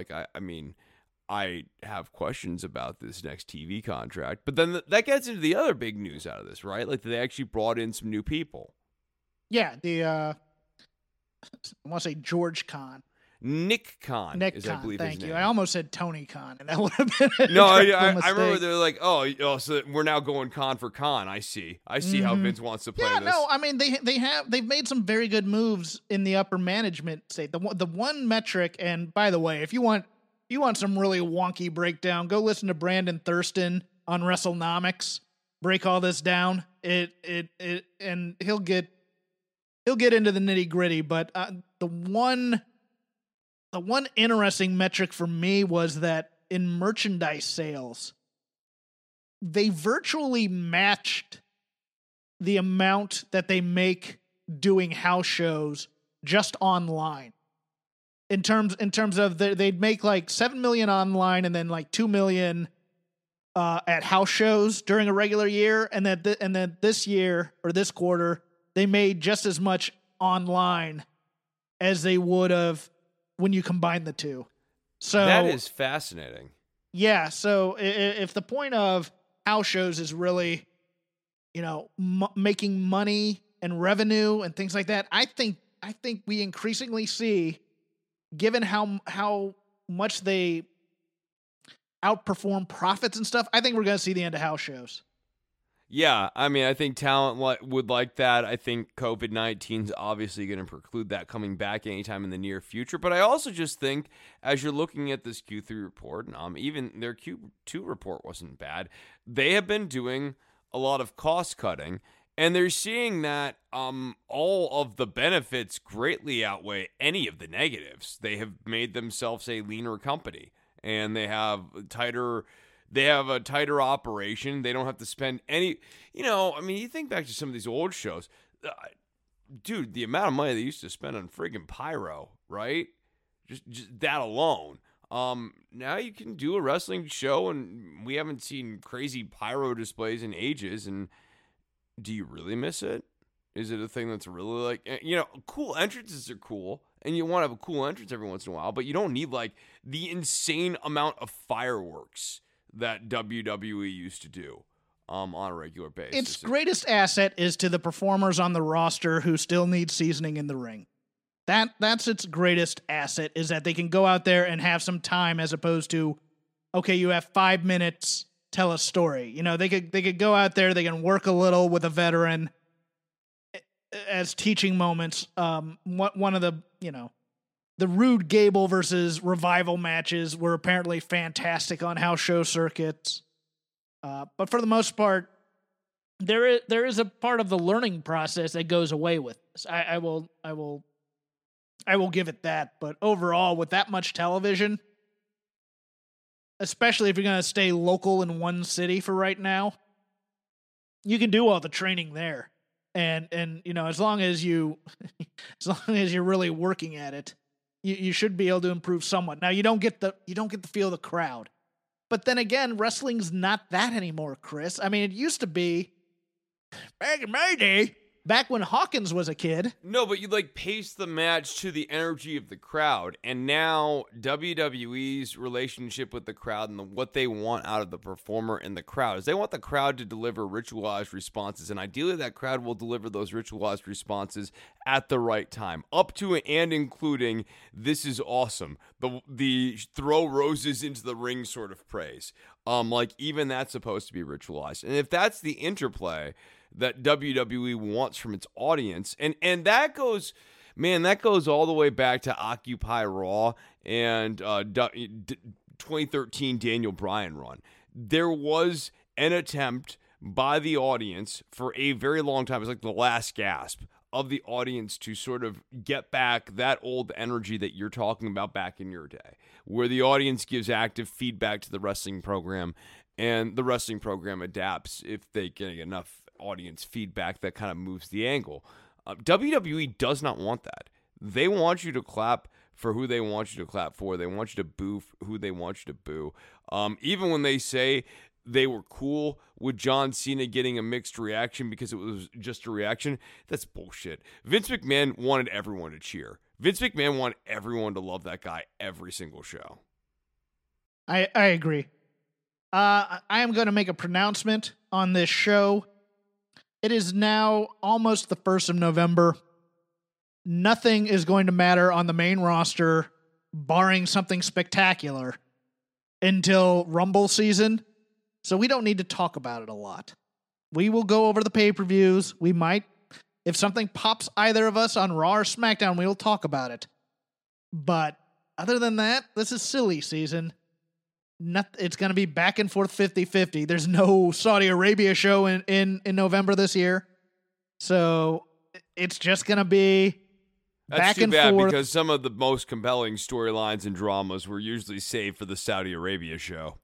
I have questions about this next TV contract. But then that gets into the other big news out of this, right? They actually brought in some new people. Yeah, I want to say George Khan. Nick Khan, I believe thank his you. name. I almost said Tony Khan, and that would have been no. I remember they're like, so we're now going Khan for Khan. I see how Vince wants to play this. No, I mean they've made some very good moves in the upper management state. The one metric, and by the way, if you want some really wonky breakdown, go listen to Brandon Thurston on WrestleNomics. Break all this down. And he'll get into the nitty gritty. But the one interesting metric for me was that in merchandise sales, they virtually matched the amount that they make doing house shows just online. In terms of they'd make $7 million online and then $2 million at house shows during a regular year, and then this year or this quarter they made just as much online as they would have when you combine the two. So that is fascinating. Yeah. So if the point of house shows is really, making money and revenue and things like that, I think we increasingly see, given how much they outperform profits and stuff, I think we're going to see the end of house shows. Yeah, I mean, I think talent would like that. I think COVID-19 is obviously going to preclude that coming back anytime in the near future. But I also just think, as you're looking at this Q3 report, even their Q2 report wasn't bad. They have been doing a lot of cost cutting, and they're seeing that all of the benefits greatly outweigh any of the negatives. They have made themselves a leaner company, and they have a tighter operation. They don't have to spend any, you think back to some of these old shows, dude, the amount of money they used to spend on friggin' pyro, right? Just that alone. Now you can do a wrestling show, and we haven't seen crazy pyro displays in ages. And do you really miss it? Is it a thing that's really cool? Entrances are cool. and you want to have a cool entrance every once in a while, but you don't need like the insane amount of fireworks that WWE used to do on a regular basis. Its greatest asset is to the performers on the roster who still need seasoning in the ring. That's its greatest asset, is that they can go out there and have some time, as opposed to, okay, you have 5 minutes, tell a story. You know, they could go out there, they can work a little with a veteran as teaching moments. One of the, you know, the Rude Gable versus Revival matches were apparently fantastic on house show circuits. But for the most part, there is a part of the learning process that goes away with this. I will give it that. But overall, with that much television, especially if you're going to stay local in one city for right now, you can do all the training there. And you know, as long as you're really working at it, you should be able to improve somewhat. Now you don't get the feel of the crowd. But then again, wrestling's not that anymore, Chris. I mean, it used to be back in my day, back when Hawkins was a kid. No, but you like pace the match to the energy of the crowd. And now WWE's relationship with the crowd and what they want out of the performer and the crowd is they want the crowd to deliver ritualized responses. And ideally that crowd will deliver those ritualized responses at the right time, up to and including "this is awesome," the throw roses into the ring sort of praise. Like even that's supposed to be ritualized. And if that's the interplay that WWE wants from its audience, and that goes all the way back to Occupy Raw and 2013 Daniel Bryan run. There was an attempt by the audience for a very long time. It's like the last gasp of the audience to sort of get back that old energy that you're talking about back in your day, where the audience gives active feedback to the wrestling program, and the wrestling program adapts if they get enough audience feedback that kind of moves the angle. WWE does not want that. They want you to clap for who they want you to clap for. They want you to boo who they want you to boo. Even when they say they were cool with John Cena getting a mixed reaction because it was just a reaction, that's bullshit. Vince McMahon wanted everyone to cheer. Vince McMahon wanted everyone to love that guy every single show. I agree. I am going to make a pronouncement on this show. It is now almost the 1st of November. Nothing is going to matter on the main roster, barring something spectacular, until Rumble season. So we don't need to talk about it a lot. We will go over the pay-per-views. We might, if something pops either of us on Raw or SmackDown, we will talk about it. But other than that, this is silly season. It's going to be back and forth 50-50. There's no Saudi Arabia show in November this year. So it's just going to be back and forth. That's too bad, because some of the most compelling storylines and dramas were usually saved for the Saudi Arabia show.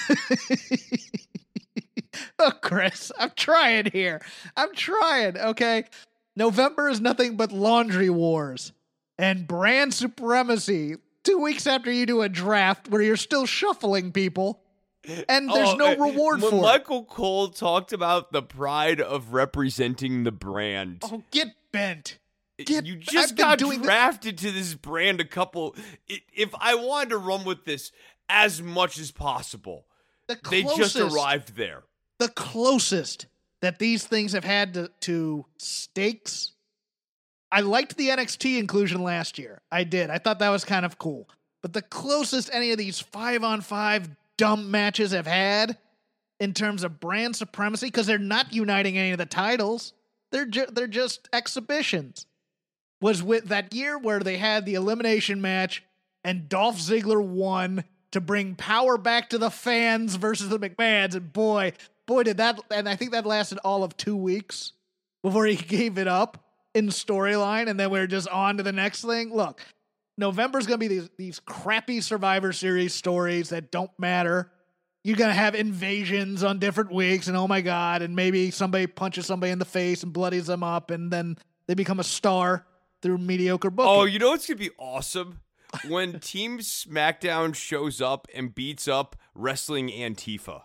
Oh, Chris, I'm trying here. Okay? November is nothing but laundry wars and brand supremacy. 2 weeks after you do a draft where you're still shuffling people, and there's no reward for it. Michael Cole talked about the pride of representing the brand. Oh, get bent. You just got drafted to this brand a couple. If I wanted to run with this as much as possible, they just arrived there. The closest that these things have had to stakes. I liked the NXT inclusion last year. I did. I thought that was kind of cool. But the closest any of these 5-on-5 dumb matches have had in terms of brand supremacy, because they're not uniting any of the titles. They're just exhibitions. Was with that year where they had the elimination match and Dolph Ziggler won to bring power back to the fans versus the McMahons. And boy did that. And I think that lasted all of 2 weeks before he gave it up in storyline, and then we're just on to the next thing. Look, November's going to be these crappy Survivor Series stories that don't matter. You're going to have invasions on different weeks, and oh my God, and maybe somebody punches somebody in the face and bloodies them up, and then they become a star through mediocre booking. Oh, you know what's going to be awesome? When Team SmackDown shows up and beats up Wrestling Antifa.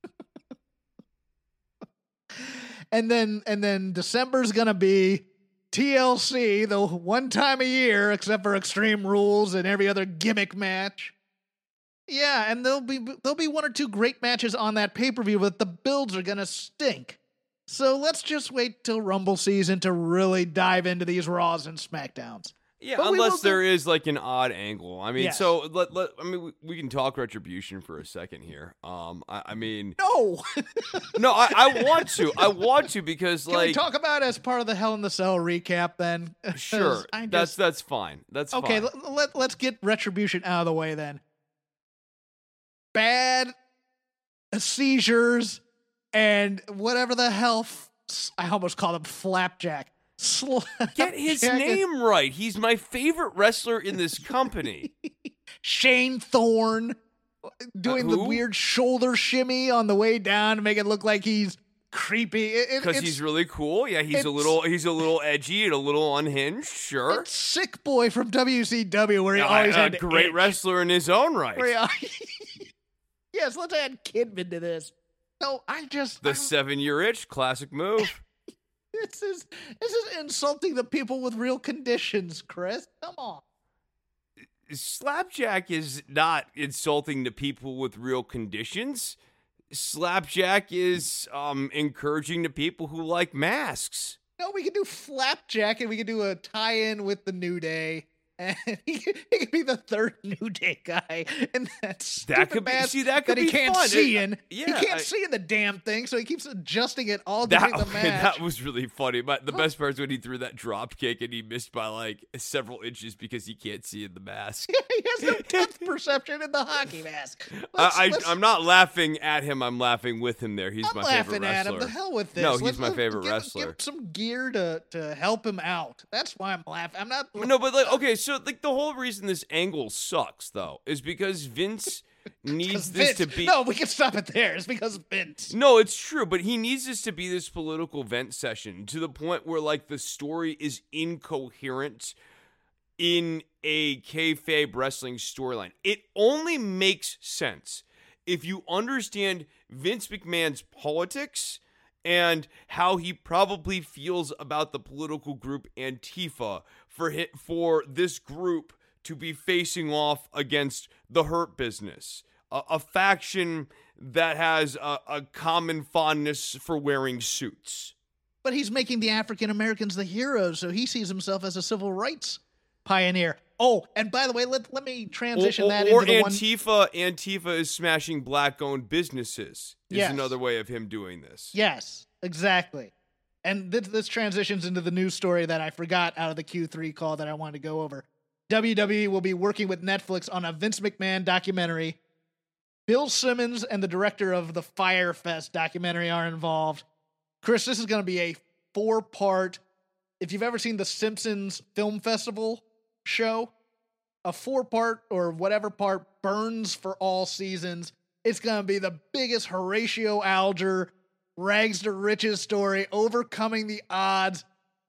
And then December's going to be TLC, the one time a year, except for Extreme Rules and every other gimmick match. Yeah, and there'll be one or two great matches on that pay-per-view, but the builds are gonna stink. So let's just wait till Rumble season to really dive into these Raws and SmackDowns. Yeah, But unless there is like an odd angle. I mean, Yes. so we can talk Retribution for a second here. I mean, No! no, I want to because Can like we talk about it as part of the Hell in the Cell recap then? 'Cause sure, I just, that's fine. That's okay, fine. let's get Retribution out of the way then. Bad seizures and whatever the hell, I almost called him Flapjack. Get his Slapjack name right. He's my favorite wrestler in this company. Shane Thorne doing the who? weird shoulder shimmy on the way down to make it look like he's creepy. Because he's really cool. Yeah, he's a little edgy and a little unhinged. Sure, It's Sick Boy from WCW where he always had a to great itch. wrestler in his own right. Where he- yes, let's add Kidman to this. No, The 7-year itch, classic move. This is insulting the people with real conditions, Chris. Come on. Slapjack is not insulting to people with real conditions. Slapjack is encouraging to people who like masks. No, we can do Flapjack and we can do a tie-in with the New Day. And he could be the third New Day guy, and That could be- mask see, that could he be can't fun. see in. Yeah, he can't see in the damn thing, so he keeps adjusting it all during the match. That was really funny. But the best part is when he threw that drop kick and he missed by like several inches because he can't see in the mask. He has no depth perception in the hockey mask. Let's- I'm not laughing at him. I'm laughing with him there. He's I'm my laughing favorite at wrestler. him. The hell with this. No, he's Let's my favorite give wrestler. him some gear to help him out. That's why I'm laughing. I'm not. No, but like, okay, so like the whole reason this angle sucks though is because Vince needs this to be. No, we can stop it there. It's because of Vince. No, it's true, but he needs this to be this political vent session to the point where like the story is incoherent in a kayfabe wrestling storyline. It only makes sense if you understand Vince McMahon's politics and how he probably feels about the political group Antifa for this group to be facing off against the Hurt Business, a faction that has a common fondness for wearing suits. But he's making the African Americans the heroes, so he sees himself as a civil rights pioneer. Oh, and by the way, let me transition that into the Antifa is smashing black-owned businesses. Is Yes. another way of him doing this. Yes, exactly. And this transitions into the news story that I forgot out of the Q3 call that I wanted to go over. WWE will be working with Netflix on a Vince McMahon documentary. Bill Simmons and the director of the Fyre Fest documentary are involved. Chris, this is going to be a 4-part. If you've ever seen the Simpsons Film Festival show, a 4-part or whatever part burns for all seasons. It's going to be the biggest Horatio Alger rags to riches story, overcoming the odds,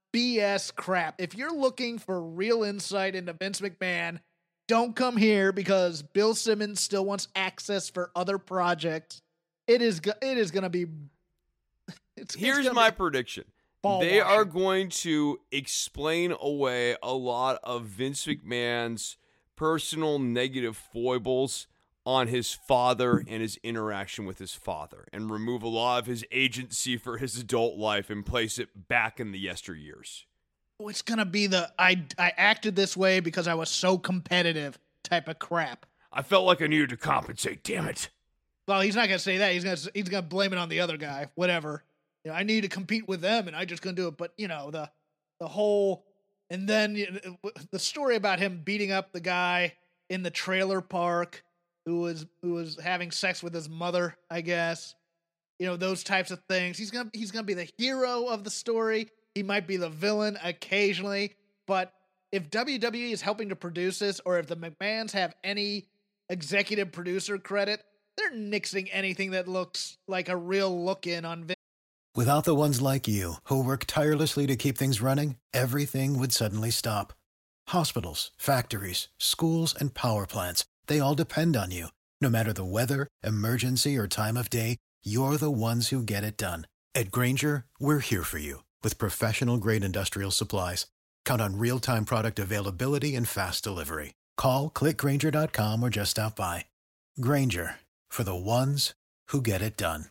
BS crap. If you're looking for real insight into Vince McMahon, don't come here because Bill Simmons still wants access for other projects. It is going to be. Here's my prediction. ball They are washing. going to explain away a lot of Vince McMahon's personal negative foibles on his father and his interaction with his father and remove a lot of his agency for his adult life and place it back in the yesteryears. Oh, it's going to be the I acted this way because I was so competitive type of crap. I felt like I needed to compensate, damn it. Well, he's not going to say that. He's going to blame it on the other guy. Whatever. You know, I need to compete with them, and I just going to do it. But you know, the whole, and then the story about him beating up the guy in the trailer park who was having sex with his mother, I guess. You know, those types of things. He's gonna be the hero of the story. He might be the villain occasionally, but if WWE is helping to produce this, or if the McMahons have any executive producer credit, they're nixing anything that looks like a real look-in on Vince. Without the ones like you, who work tirelessly to keep things running, everything would suddenly stop. Hospitals, factories, schools, and power plants, they all depend on you. No matter the weather, emergency, or time of day, you're the ones who get it done. At Grainger, we're here for you With professional-grade industrial supplies, count on real-time product availability and fast delivery. Call, click Grainger.com, or just stop by. Grainger, for the ones who get it done.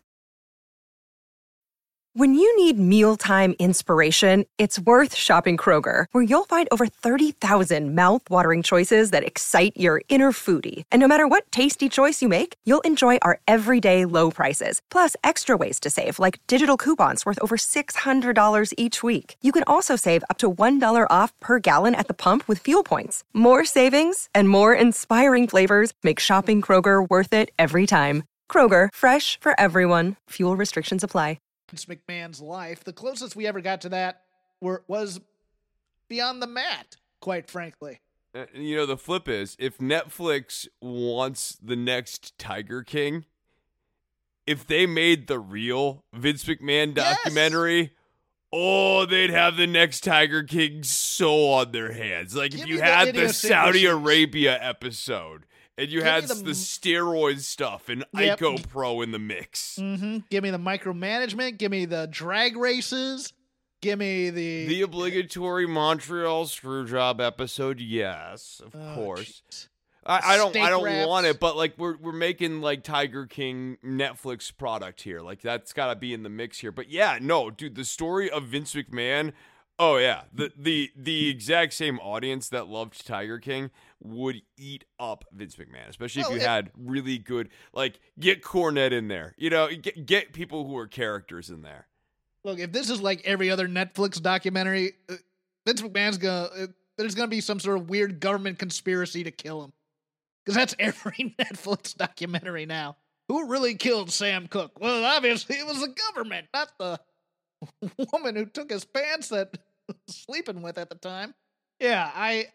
When you need mealtime inspiration, it's worth shopping Kroger, where you'll find over 30,000 mouth-watering choices that excite your inner foodie. And no matter what tasty choice you make, you'll enjoy our everyday low prices, plus extra ways to save, like digital coupons worth over $600 each week. You can also save up to $1 off per gallon at the pump with fuel points. More savings and more inspiring flavors make shopping Kroger worth it every time. Kroger, fresh for everyone. Fuel restrictions apply. Vince McMahon's life. The closest we ever got to that was Beyond the Mat, quite frankly. The flip is, if Netflix wants the next Tiger King, if they made the real Vince McMahon documentary, they'd have the next Tiger King so on their hands. Like, if you had the Saudi Arabia episode, and you had the steroid stuff and Ico Pro in the mix. Mm-hmm. Give me the micromanagement. Give me the drag races. Give me the obligatory Montreal Screwjob episode. Yes, of course. I don't want it, but like we're making like Tiger King Netflix product here. Like that's got to be in the mix here. But yeah, no, dude, the story of Vince McMahon. Oh yeah, the exact same audience that loved Tiger King would eat up Vince McMahon, especially if you had really good, like, get Cornette in there, get people who are characters in there. Look, if this is like every other Netflix documentary, Vince McMahon's there's gonna be some sort of weird government conspiracy to kill him, because that's every Netflix documentary now. Who really killed Sam Cooke? Well, obviously it was the government, not the woman who took his pants that was sleeping with at the time. Yeah, I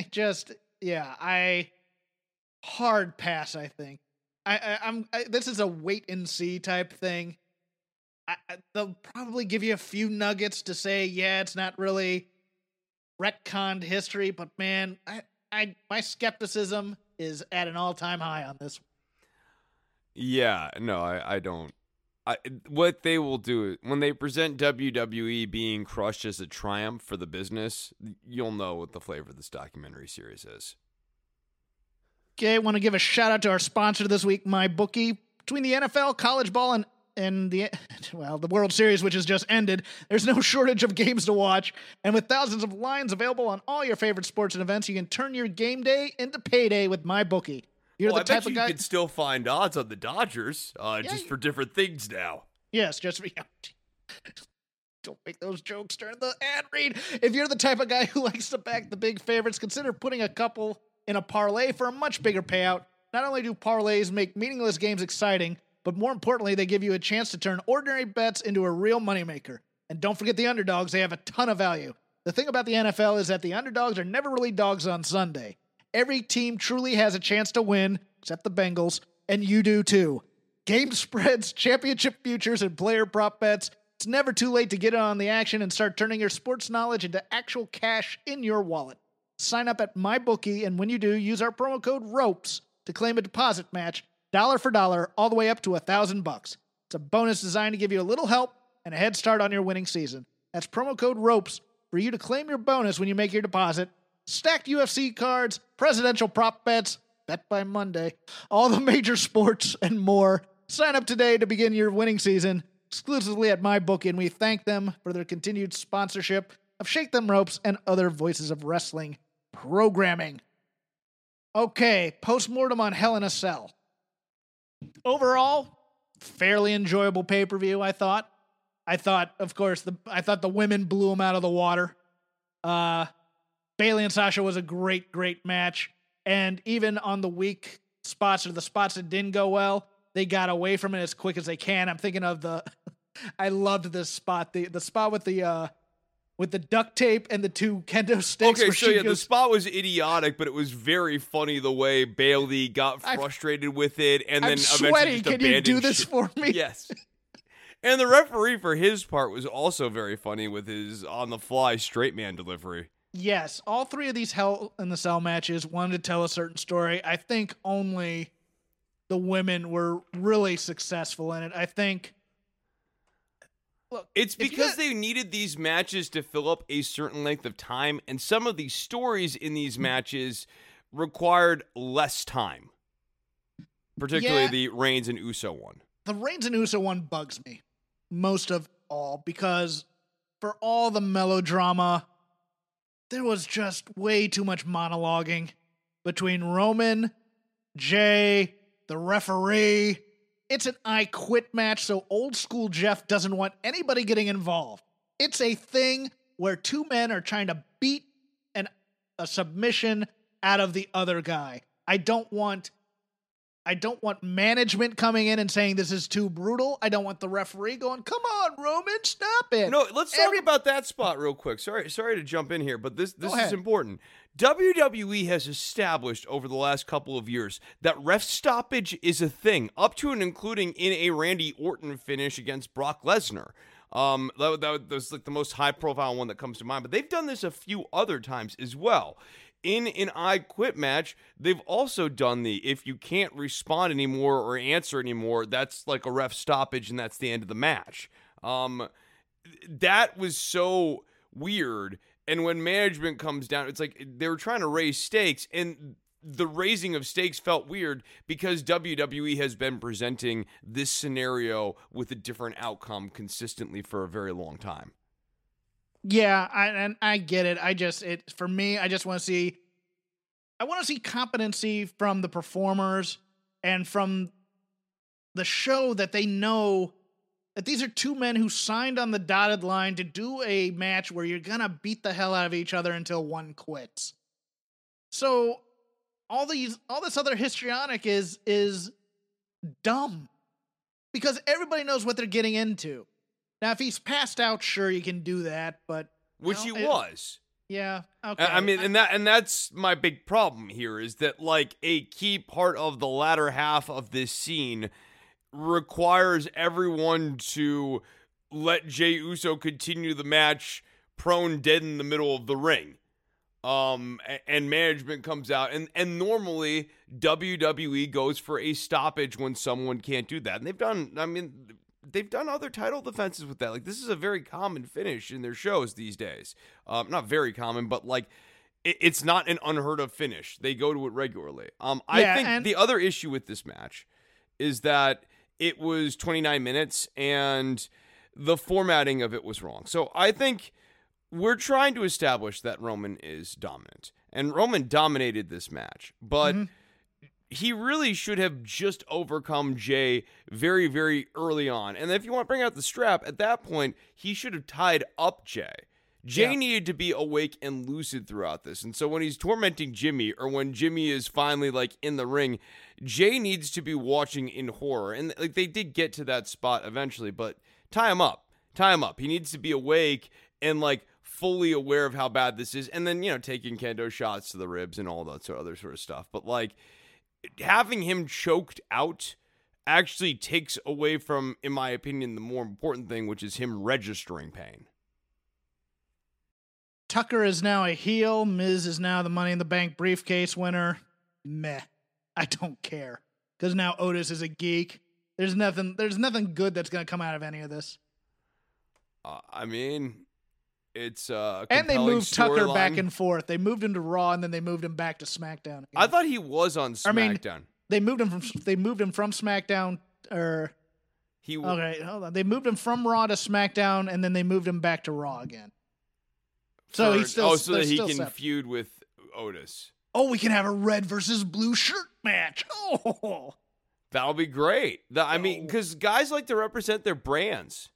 hard pass, I think. This is a wait and see type thing. They'll probably give you a few nuggets to say, yeah, it's not really retconned history, but man, my skepticism is at an all-time high on this. Yeah, no, I don't. What they will do when they present WWE being crushed as a triumph for the business, you'll know what the flavor of this documentary series is. Okay, I want to give a shout out to our sponsor this week, MyBookie. Between the NFL, college ball, and the World Series, which has just ended, there's no shortage of games to watch. And with thousands of lines available on all your favorite sports and events, you can turn your game day into payday with MyBookie. You're the type of guy. You can still find odds on the Dodgers, for different things now. Yes, don't make those jokes during the ad read. If you're the type of guy who likes to back the big favorites, consider putting a couple in a parlay for a much bigger payout. Not only do parlays make meaningless games exciting, but more importantly, they give you a chance to turn ordinary bets into a real moneymaker. And don't forget the underdogs, they have a ton of value. The thing about the NFL is that the underdogs are never really dogs on Sunday. Every team truly has a chance to win, except the Bengals, and you do too. Game spreads, championship futures, and player prop bets. It's never too late to get in on the action and start turning your sports knowledge into actual cash in your wallet. Sign up at MyBookie, and when you do, use our promo code ROPES to claim a deposit match, dollar for dollar, all the way up to $1,000. It's a bonus designed to give you a little help and a head start on your winning season. That's promo code ROPES for you to claim your bonus when you make your deposit. Stacked UFC cards, presidential prop bets, bet by Monday, all the major sports, and more. Sign up today to begin your winning season exclusively at MyBookie, and we thank them for their continued sponsorship of Shake Them Ropes and other Voices of Wrestling programming. Okay, postmortem on Hell in a Cell. Overall, fairly enjoyable pay-per-view, I thought. Of course, the women blew them out of the water. Bayley and Sasha was a great, great match. And even on the weak spots, or the spots that didn't go well, they got away from it as quick as they can. I'm thinking of I loved this spot. The spot with the duct tape and the two kendo sticks. Okay, so the spot was idiotic, but it was very funny the way Bayley got frustrated with it, and then eventually just Can you do this for me? Yes. And the referee, for his part, was also very funny with his on-the-fly straight man delivery. Yes, all three of these Hell in the Cell matches wanted to tell a certain story. I think only the women were really successful in it. I think look, It's if you because get- they needed these matches to fill up a certain length of time, and some of these stories in these matches required less time. Particularly Yeah. the Reigns and Uso one. the Reigns and Uso one bugs me most of all because for all the melodrama, there was just way too much monologuing between Roman, Jay, the referee. It's an I quit match, so old school Jeff doesn't want anybody getting involved. It's a thing where two men are trying to beat a submission out of the other guy. I don't want management coming in and saying this is too brutal. I don't want the referee going, "Come on, Roman, stop it." No, let's talk about that spot real quick. Sorry to jump in here, but this Go is ahead. important. WWE has established over the last couple of years that ref stoppage is a thing, up to and including in a Randy Orton finish against Brock Lesnar. That was like the most high-profile one that comes to mind, but they've done this a few other times as well. In an I Quit match, they've also done the if you can't respond anymore or answer anymore, that's like a ref stoppage and that's the end of the match. That was so weird. And when management comes down, it's like they were trying to raise stakes, and the raising of stakes felt weird because WWE has been presenting this scenario with a different outcome consistently for a very long time. Yeah, I get it. For me, I just want to see. I want to see competency from the performers and from the show that they know that these are two men who signed on the dotted line to do a match where you're gonna beat the hell out of each other until one quits. So all this other histrionic is dumb because everybody knows what they're getting into. Now, if he's passed out, sure, you can do that, but Which he was. Yeah. Okay. I mean, and that's my big problem here is that like a key part of the latter half of this scene requires everyone to let Jey Uso continue the match prone dead in the middle of the ring. And management comes out and normally WWE goes for a stoppage when someone can't do that. And they've done other title defenses with that. Like, this is a very common finish in their shows these days. Not very common, but like it's not an unheard of finish. They go to it regularly. I think the other issue with this match is that it was 29 minutes and the formatting of it was wrong. So I think we're trying to establish that Roman is dominant, and Roman dominated this match, but he really should have just overcome Jay very, very early on. And if you want to bring out the strap, at that point, he should have tied up Jay. Jay needed to be awake and lucid throughout this. And so when he's tormenting Jimmy, or when Jimmy is finally like in the ring, Jay needs to be watching in horror. And like they did get to that spot eventually, but tie him up. Tie him up. He needs to be awake and like fully aware of how bad this is. And then, taking kendo shots to the ribs and all that other sort of stuff. But like having him choked out actually takes away from, in my opinion, the more important thing, which is him registering pain. Tucker is now a heel. Miz is now the Money in the Bank briefcase winner. Meh. I don't care. Because now Otis is a geek. There's nothing good that's going to come out of any of this. It's a and they moved Tucker back storyline. and forth. They moved him to Raw, and then they moved him back to SmackDown again. I thought he was on SmackDown. They moved him from SmackDown, or okay, hold on. They moved him from Raw to SmackDown, and then they moved him back to Raw again. So he's still so that he still can separate. feud with Otis. Oh, we can have a red versus blue shirt match. Oh, That'll be great. Because guys like to represent their brands.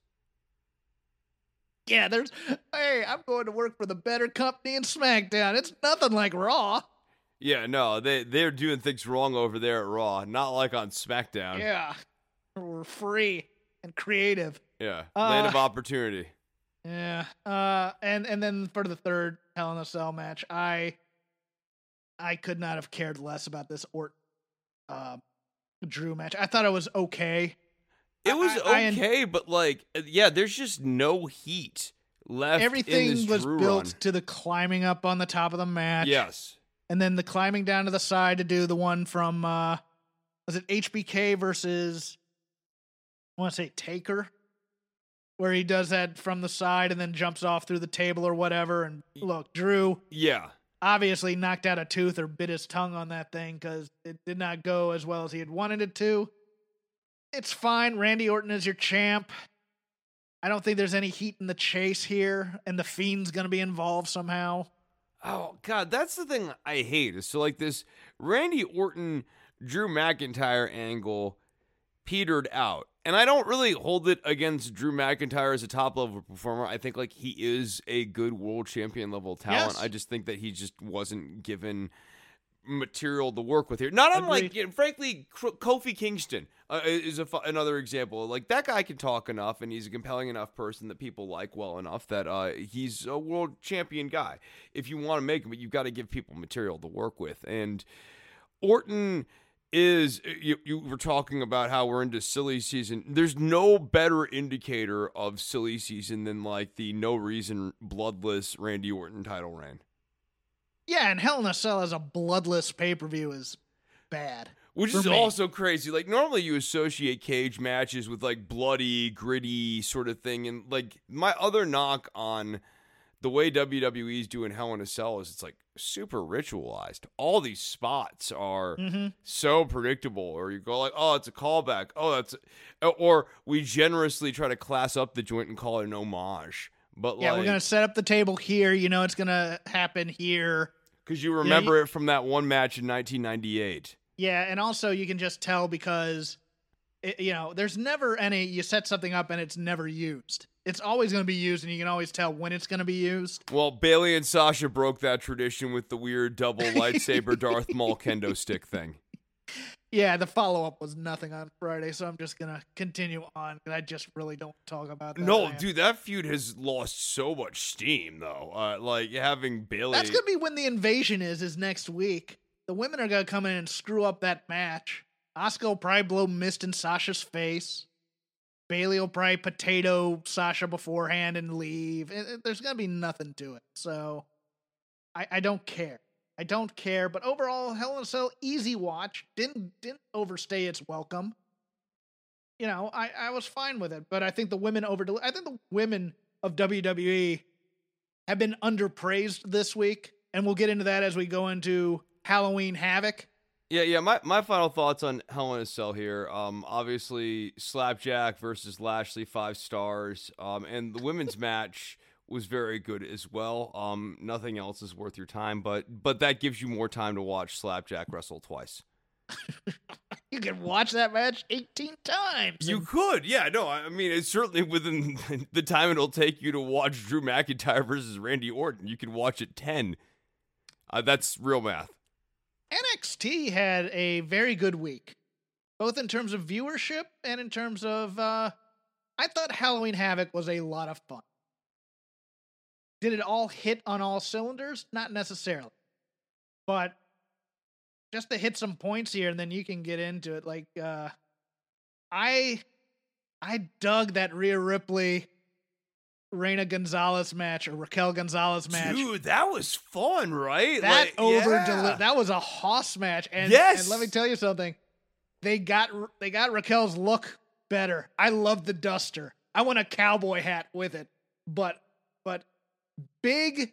yeah. Hey, I'm going to work for the better company in SmackDown. It's nothing like Raw. Yeah, no, they're doing things wrong over there at Raw, not like on SmackDown. Yeah, we're free and creative. Yeah, land of opportunity. Yeah. And then for the third Hell in a Cell match, I could not have cared less about this Drew match. I thought it was okay. It was okay, but like, there's just no heat left. Everything in this was Drew built run. to the climbing up on the top of the match. Yes. And then the climbing down to the side to do the one from, was it HBK versus, I want to say Taker? where he does that from the side and then jumps off through the table or whatever. And look, Drew obviously knocked out a tooth or bit his tongue on that thing because it did not go as well as he had wanted it to. It's fine. Randy Orton is your champ. I don't think there's any heat in the chase here, and the Fiend's going to be involved somehow. Oh, God, that's the thing I hate. Is so, like, this Randy Orton, Drew McIntyre angle petered out. And I don't really hold it against Drew McIntyre as a top-level performer. I think, like, he is a good world champion-level talent. Yes. I just think that he just wasn't given material to work with here. Not unlike, frankly, Kofi Kingston is another example. Like, that guy can talk enough, and he's a compelling enough person that people like well enough that he's a world champion guy. If you want to make him, you've got to give people material to work with. And Orton is, you were talking about how we're into silly season. There's no better indicator of silly season than, like, the no reason bloodless Randy Orton title reign. Yeah, and Hell in a Cell as a bloodless pay-per-view is bad. Which is also crazy. Like, normally you associate cage matches with, like, bloody, gritty sort of thing. And, like, my other knock on the way WWE's doing Hell in a Cell is it's, like, super ritualized. All these spots are so predictable. Or you go like, oh, it's a callback. Oh, that's... Or we generously try to class up the joint and call it an homage. But yeah, we're going to set up the table here. You know it's going to happen here. Because you remember it from that one match in 1998. Yeah, and also you can just tell because, there's never any, you set something up and it's never used. It's always going to be used, and you can always tell when it's going to be used. Well, Bayley and Sasha broke that tradition with the weird double lightsaber Darth Maul kendo stick thing. Yeah, the follow-up was nothing on Friday, so I'm just going to continue on, because I just really don't talk about that. No, dude, that feud has lost so much steam, though. Like, having Bayley... That's going to be when the invasion is next week. The women are going to come in and screw up that match. Asuka will probably blow mist in Sasha's face. Bayley will probably potato Sasha beforehand and leave. There's going to be nothing to it, so I don't care. I don't care, but overall, Hell in a Cell, easy watch. Didn't overstay its welcome. I was fine with it, but I think the women I think the women of WWE have been underpraised this week, and we'll get into that as we go into Halloween Havoc. Yeah. My final thoughts on Hell in a Cell here. Obviously, Slapjack versus Lashley, 5 stars, and the women's match was very good as well. Nothing else is worth your time, but that gives you more time to watch Slapjack wrestle twice. You can watch that match 18 times. You could, yeah. No, I mean, it's certainly within the time it'll take you to watch Drew McIntyre versus Randy Orton. You can watch it 10. That's real math. NXT had a very good week, both in terms of viewership and in terms of, I thought Halloween Havoc was a lot of fun. Did it all hit on all cylinders? Not necessarily. But just to hit some points here, and then you can get into it. Like, I dug that Rhea Ripley, Reina Gonzalez match, or Raquel Gonzalez match. Dude, that was fun, right? That that was a hoss match. And, yes. And let me tell you something. They got Raquel's look better. I love the duster. I want a cowboy hat with it. But big,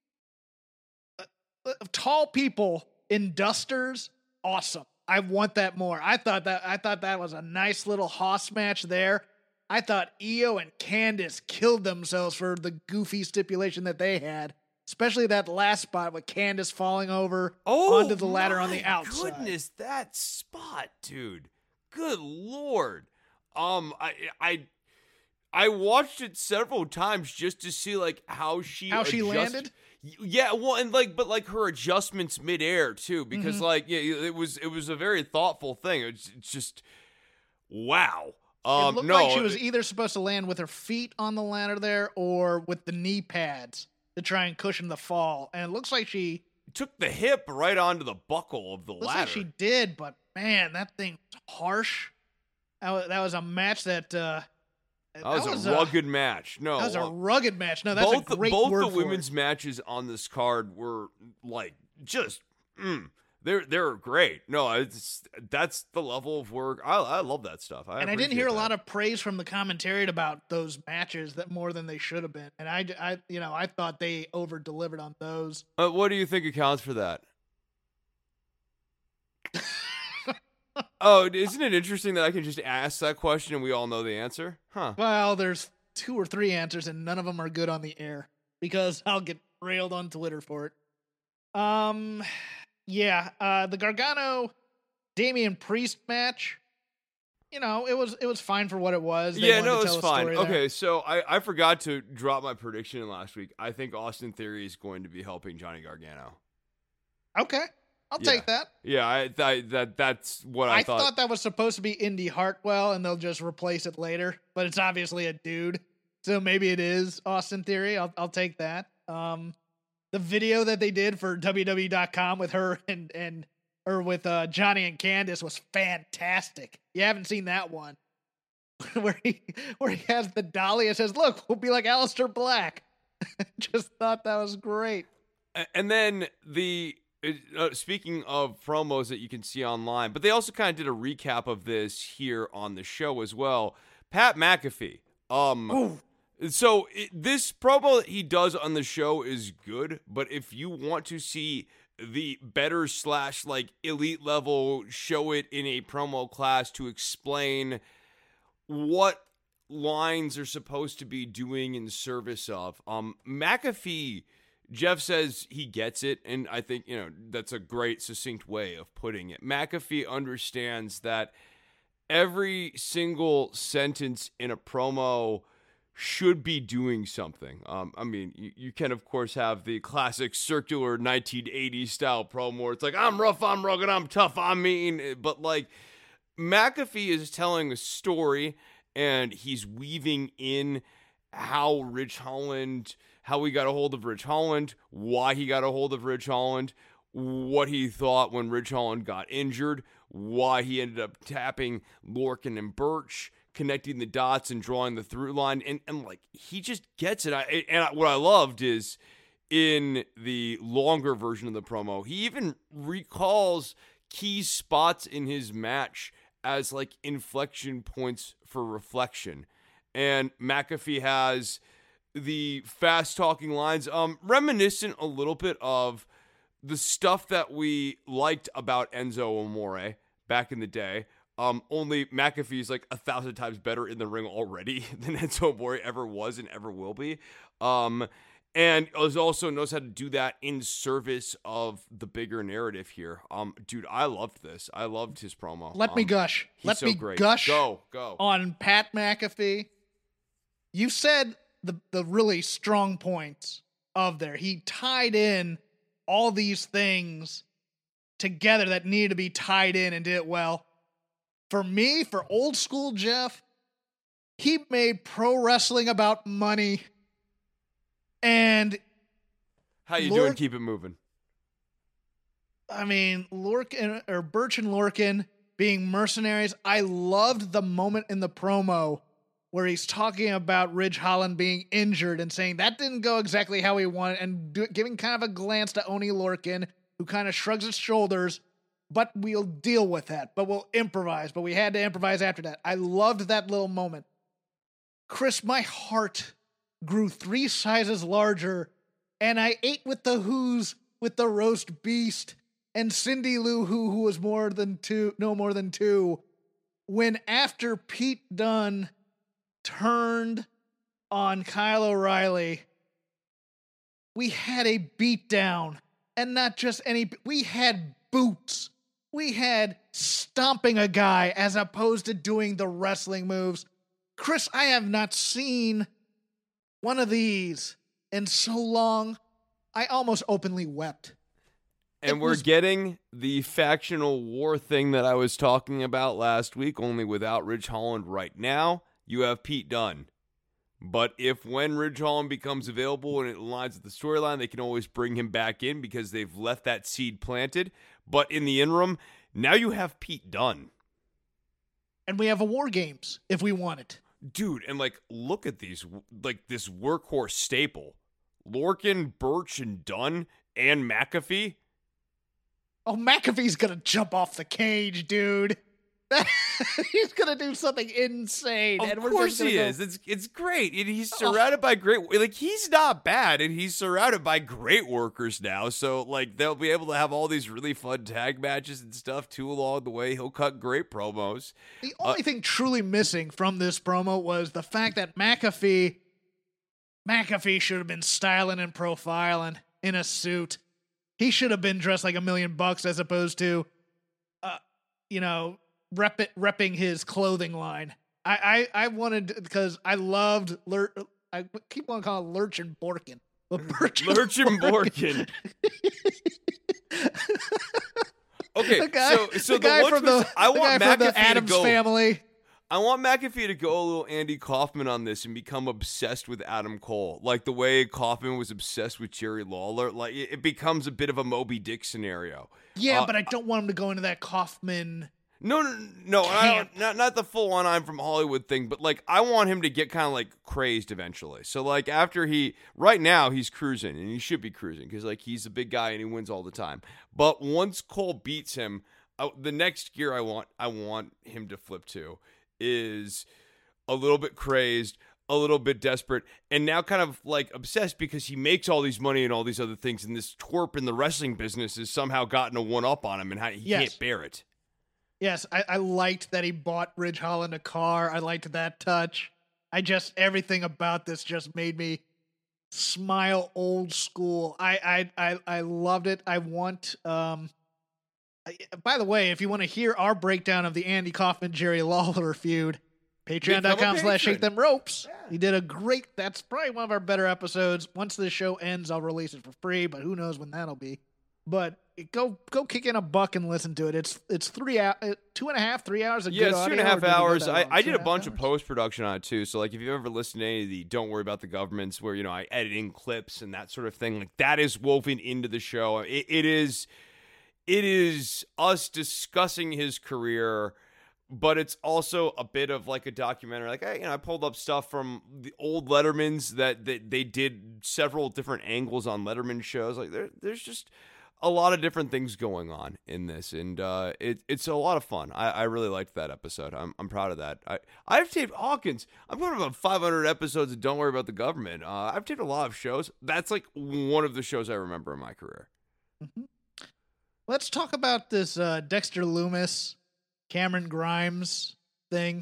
tall people in dusters, awesome. I want that more. I thought that was a nice little hoss match there. I thought Io and Candice killed themselves for the goofy stipulation that they had, especially that last spot with Candice falling over onto the ladder on the outside. Goodness, that spot, dude. Good Lord. I watched it several times just to see like how she landed. Yeah, well, and but her adjustments midair too, because it was a very thoughtful thing. It's just wow. It looked like she was either supposed to land with her feet on the ladder there or with the knee pads to try and cushion the fall. And it looks like she took the hip right onto the buckle of the ladder. Looks like she did, but man, that thing was harsh. That was a match that. That was a rugged match. No, that was a rugged match. No, that's a great word both the women's matches on this card were like just They're great. No, that's the level of work. I love that stuff. I didn't hear a lot of praise from the commentariat about those matches that more than they should have been. And I thought they over delivered on those. What do you think accounts for that? Oh, isn't it interesting that I can just ask that question and we all know the answer? Huh. Well, there's 2 or 3 answers and none of them are good on the air because I'll get railed on Twitter for it. Yeah, the Gargano Damian Priest match, it was fine for what it was. It was fine. Okay, so I forgot to drop my prediction last week. I think Austin Theory is going to be helping Johnny Gargano. Okay. I'll take that. Yeah, that's what I thought. I thought that was supposed to be Indy Hartwell, and they'll just replace it later. But it's obviously a dude, so maybe it is Austin Theory. I'll take that. The video that they did for WWE.com with her or with Johnny and Candice was fantastic. You haven't seen that one where he has the dolly and says, "Look, we'll be like Aleister Black." Just thought that was great. And then speaking of promos that you can see online, but they also kind of did a recap of this here on the show as well. Pat McAfee. So this promo that he does on the show is good, but if you want to see the better / like elite level, show it in a promo class to explain what lines are supposed to be doing in service of McAfee. Jeff says he gets it, and I think, that's a great, succinct way of putting it. McAfee understands that every single sentence in a promo should be doing something. I mean, you can, of course, have the classic circular 1980s style promo where it's like, I'm rough, I'm rugged, I'm tough, I'm mean. But, like, McAfee is telling a story, and he's weaving in how he got a hold of Ridge Holland, why he got a hold of Ridge Holland, what he thought when Ridge Holland got injured, why he ended up tapping Lorcan and Birch, connecting the dots and drawing the through line. And like, he just gets it. What I loved is in the longer version of the promo, he even recalls key spots in his match as like inflection points for reflection. And McAfee has the fast talking lines, reminiscent a little bit of the stuff that we liked about Enzo Amore back in the day. Only McAfee's like 1,000 times better in the ring already than Enzo Amore ever was and ever will be. And also knows how to do that in service of the bigger narrative here. Dude, I loved this. I loved his promo. Let me gush. Let me gush. Go. On Pat McAfee. You said the really strong points of there. He tied in all these things together that needed to be tied in and did it well. For me, for old school Jeff, he made pro wrestling about money. And how you doing? Keep it moving. I mean, Lorcan or Birch and Lorcan being mercenaries. I loved the moment in the promo where he's talking about Ridge Holland being injured and saying that didn't go exactly how he wanted, and giving kind of a glance to Oney Lorcan, who kind of shrugs his shoulders, but we'll deal with that, but we'll improvise. But we had to improvise after that. I loved that little moment. Chris, my heart grew 3 sizes larger, and I ate with the Who's with the roast beast and Cindy Lou who was no more than 2, when after Pete Dunne turned on Kyle O'Reilly, we had a beatdown, and not just any, we had boots. We had stomping a guy as opposed to doing the wrestling moves. Chris, I have not seen one of these in so long. I almost openly wept. And we're getting the factional war thing that I was talking about last week, only without Ridge Holland right now. You have Pete Dunne. But if when Ridge Holland becomes available and it aligns with the storyline, they can always bring him back in because they've left that seed planted. But in the interim, now you have Pete Dunne. And we have a War Games if we want it. Dude, and like, look at these, like this workhorse staple. Lorcan, Birch, and Dunne, and McAfee. Oh, McAfee's gonna jump off the cage, dude. He's gonna do something insane. Of and we're course just gonna he go, is. It's great. And he's surrounded by great, like, he's not bad, and he's surrounded by great workers now. So, like, they'll be able to have all these really fun tag matches and stuff too along the way. He'll cut great promos. The only thing truly missing from this promo was the fact that McAfee should have been styling and profiling in a suit. He should have been dressed like $1 million as opposed to, repping his clothing line. I wanted, because I loved I keep on calling Lurch and Borkin. Lurch and Borkin. Okay, the guy, so the guy lunch from was, I the want guy from McAfee the Addams to go. family. I want McAfee to go a little Andy Kaufman on this and become obsessed with Adam Cole, like the way Kaufman was obsessed with Jerry Lawler. Like, it becomes a bit of a Moby Dick scenario. Yeah, but I don't want him to go into that Kaufman. No, not the full on I'm from Hollywood thing, but like I want him to get kind of like crazed eventually. So like after right now he's cruising, and he should be cruising because like he's a big guy and he wins all the time. But once Cole beats him, the next gear I want him to flip to is a little bit crazed, a little bit desperate, and now kind of like obsessed because he makes all these money and all these other things, and this twerp in the wrestling business has somehow gotten a one-up on him, and he can't bear it. Yes, I liked that he bought Ridge Holland a car. I liked that touch. Everything about this just made me smile old school. I loved it. I want, by the way, if you want to hear our breakdown of the Andy Kaufman, Jerry Lawler feud, patreon.com/shake them ropes. Yeah. He did that's probably one of our better episodes. Once this show ends, I'll release it for free, but who knows when that'll be. But go kick in $1 and listen to it. It's 2.5, 3 hours of good audio. 2.5 hours. I did a bunch of post-production on it too. So like if you've ever listened to any of the Don't Worry About the Governments where, I edit in clips and that sort of thing, like that is woven into the show. It is us discussing his career, but it's also a bit of like a documentary. Like, I pulled up stuff from the old Lettermans that they did several different angles on Letterman shows. Like there's just a lot of different things going on in this, and it's a lot of fun. I really liked that episode. I'm proud of that. I've taped Hawkins. I'm going about 500 episodes of Don't Worry About the Government. I've taped a lot of shows. That's like one of the shows I remember in my career. Mm-hmm. Let's talk about this Dexter Lumis, Cameron Grimes thing.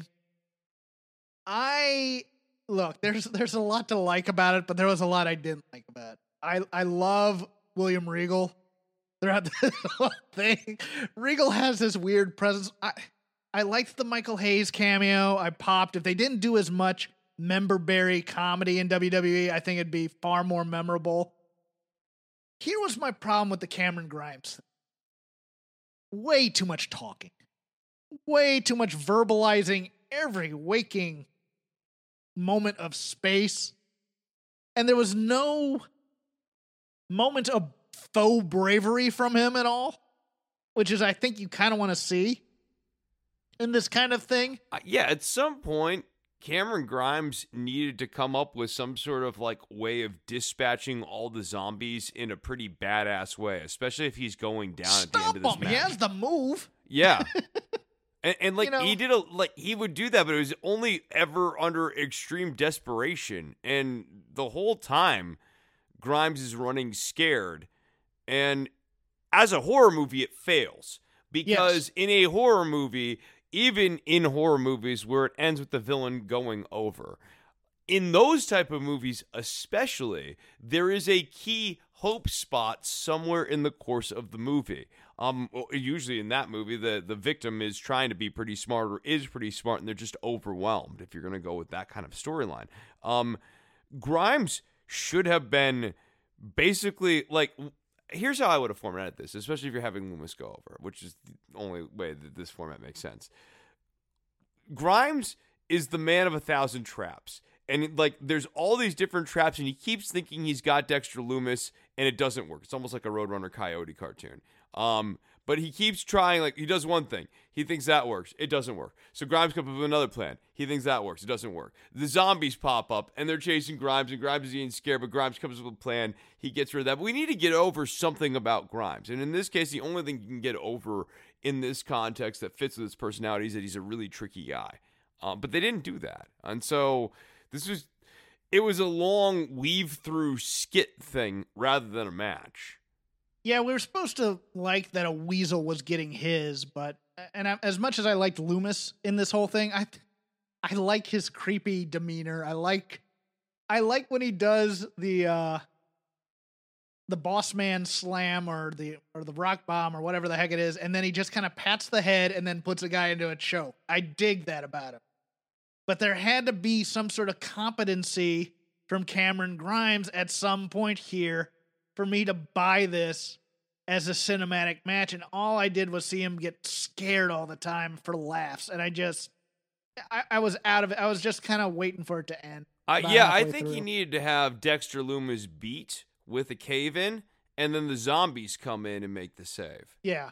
There's a lot to like about it, but there was a lot I didn't like about it. I love William Regal throughout the whole thing. Regal has this weird presence. I liked the Michael Hayes cameo. I popped. If they didn't do as much member-berry comedy in WWE, I think it'd be far more memorable. Here was my problem with the Cameron Grimes thing. Way too much talking. Way too much verbalizing every waking moment of space. And there was no moment of faux bravery from him at all, which is, I think, you kind of want to see in this kind of thing. Yeah, at some point, Cameron Grimes needed to come up with some sort of like way of dispatching all the zombies in a pretty badass way, especially if he's going down at the end of this match. He has the move. Yeah. And like he would do that, but it was only ever under extreme desperation. And the whole time Grimes is running scared. And as a horror movie, it fails because in a horror movie, even in horror movies where it ends with the villain going over, in those type of movies especially, there is a key hope spot somewhere in the course of the movie. Usually in that movie, the victim is trying to be pretty smart or is pretty smart, and they're just overwhelmed if you're going to go with that kind of storyline. Grimes should have been basically like... Here's how I would have formatted this, especially if you're having Lumis go over, which is the only way that this format makes sense. Grimes is the man of 1,000 traps. And like, there's all these different traps, and he keeps thinking he's got Dexter Lumis, and it doesn't work. It's almost like a Roadrunner Coyote cartoon. But he keeps trying, like, he does one thing. He thinks that works. It doesn't work. So Grimes comes up with another plan. He thinks that works. It doesn't work. The zombies pop up, and they're chasing Grimes, and Grimes is getting scared, but Grimes comes up with a plan. He gets rid of that. But we need to get over something about Grimes. And in this case, the only thing you can get over in this context that fits with his personality is that he's a really tricky guy. But they didn't do that. And so it was a long weave-through skit thing rather than a match. Yeah, we were supposed to like that a weasel was getting his, but as much as I liked Loomis in this whole thing, I like his creepy demeanor. I like when he does the boss man slam or the rock bomb or whatever the heck it is, and then he just kind of pats the head and then puts a guy into a choke. I dig that about him. But there had to be some sort of competency from Cameron Grimes at some point here for me to buy this as a cinematic match, and all I did was see him get scared all the time for laughs, and I was out of it. I was just kind of waiting for it to end. I think he needed to have Dexter Loomis beat with a cave-in, and then the zombies come in and make the save. Yeah.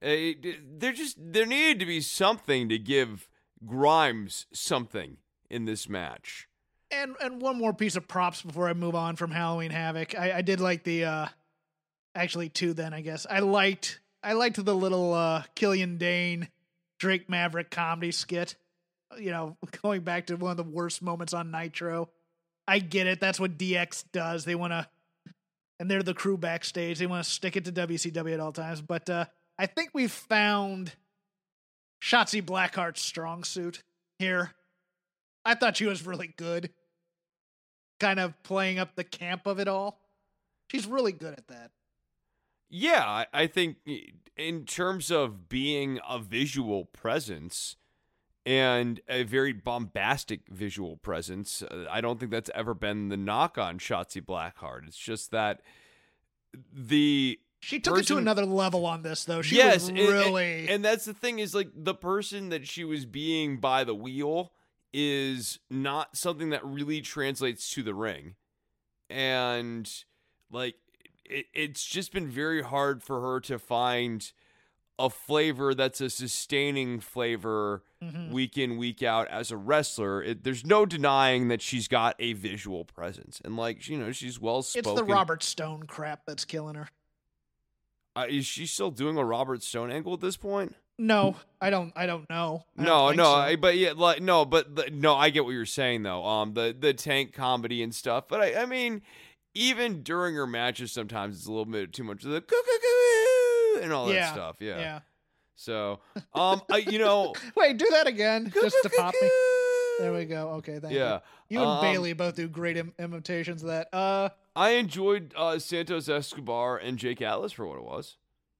There needed to be something to give Grimes something in this match. And one more piece of props before I move on from Halloween Havoc. I did like the actually two then, I guess. I liked the little Killian Dane Drake Maverick comedy skit. You know, going back to one of the worst moments on Nitro. I get it. That's what DX does. They want to, and they're the crew backstage. They want to stick it to WCW at all times. But I think we've found Shotzi Blackheart's strong suit here. I thought she was really good. Kind of playing up the camp of it all. She's really good at that. Yeah, I think in terms of being a visual presence and a very bombastic visual presence, I don't think that's ever been the knock on Shotzi Blackheart. It's just that she took it to another level on this, though. She was really... And that's the thing is, like, the person that she was being by the wheel is not something that really translates to the ring. And, like, it's just been very hard for her to find a flavor that's a sustaining flavor week in, week out as a wrestler. There's no denying that she's got a visual presence. And, like, you know, she's well-spoken. It's the Robert Stone crap that's killing her. Is she still doing a Robert Stone angle at this point? No, I don't know. No, so. but yeah, like no, I get what you're saying though. The tank comedy and stuff, but I mean, even during her matches, sometimes it's a little bit too much of the and all that stuff. Yeah. So, you know, wait, do that again, just to pop me. There we go. Okay, thank you. You and Bailey both do great imitations of that. I enjoyed Santos Escobar and Jake Atlas for what it was.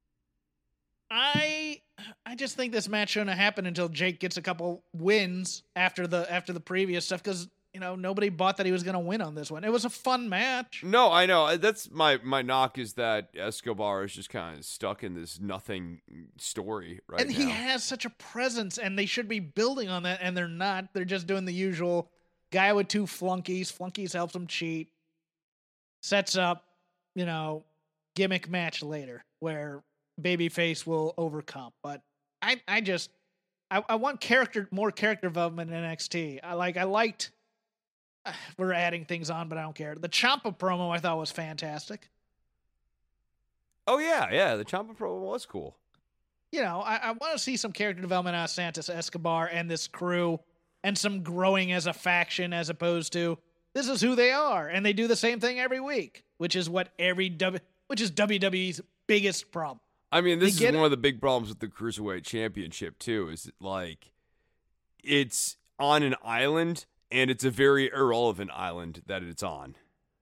I just think this match shouldn't have happened until Jake gets a couple wins after the previous stuff, because you know nobody bought that he was going to win on this one. It was a fun match. No, I know that's my knock is that Escobar is just kind of stuck in this nothing story right now. And he has such a presence, and they should be building on that, and they're not. They're just doing the usual guy with two flunkies. Flunkies helps him cheat. Sets up, you know, gimmick match later where babyface will overcome. But I want more character development in NXT. I liked we're adding things on, but I don't care. The Ciampa promo I thought was fantastic. Oh yeah, the Ciampa promo was cool. You know, I want to see some character development out of Santos Escobar and this crew, and some growing as a faction as opposed to this is who they are, and they do the same thing every week, which is what which is WWE's biggest problem. I mean, this is one of the big problems with the Cruiserweight Championship, too, is that, like, it's on an island, and it's a very irrelevant island that it's on.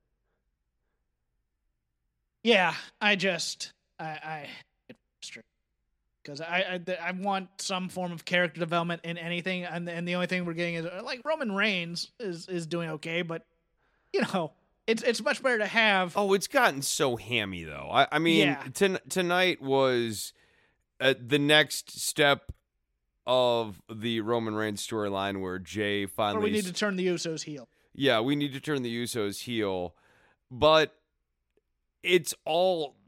Yeah, I get frustrated. Because I want some form of character development in anything, and the only thing we're getting is, like, Roman Reigns is doing okay, but, you know... It's much better to have. Oh, it's gotten so hammy though. I mean, tonight was the next step of the Roman Reigns storyline where Jay finally. Or we need to turn the Usos heel. Yeah, we need to turn the Usos heel, but it's all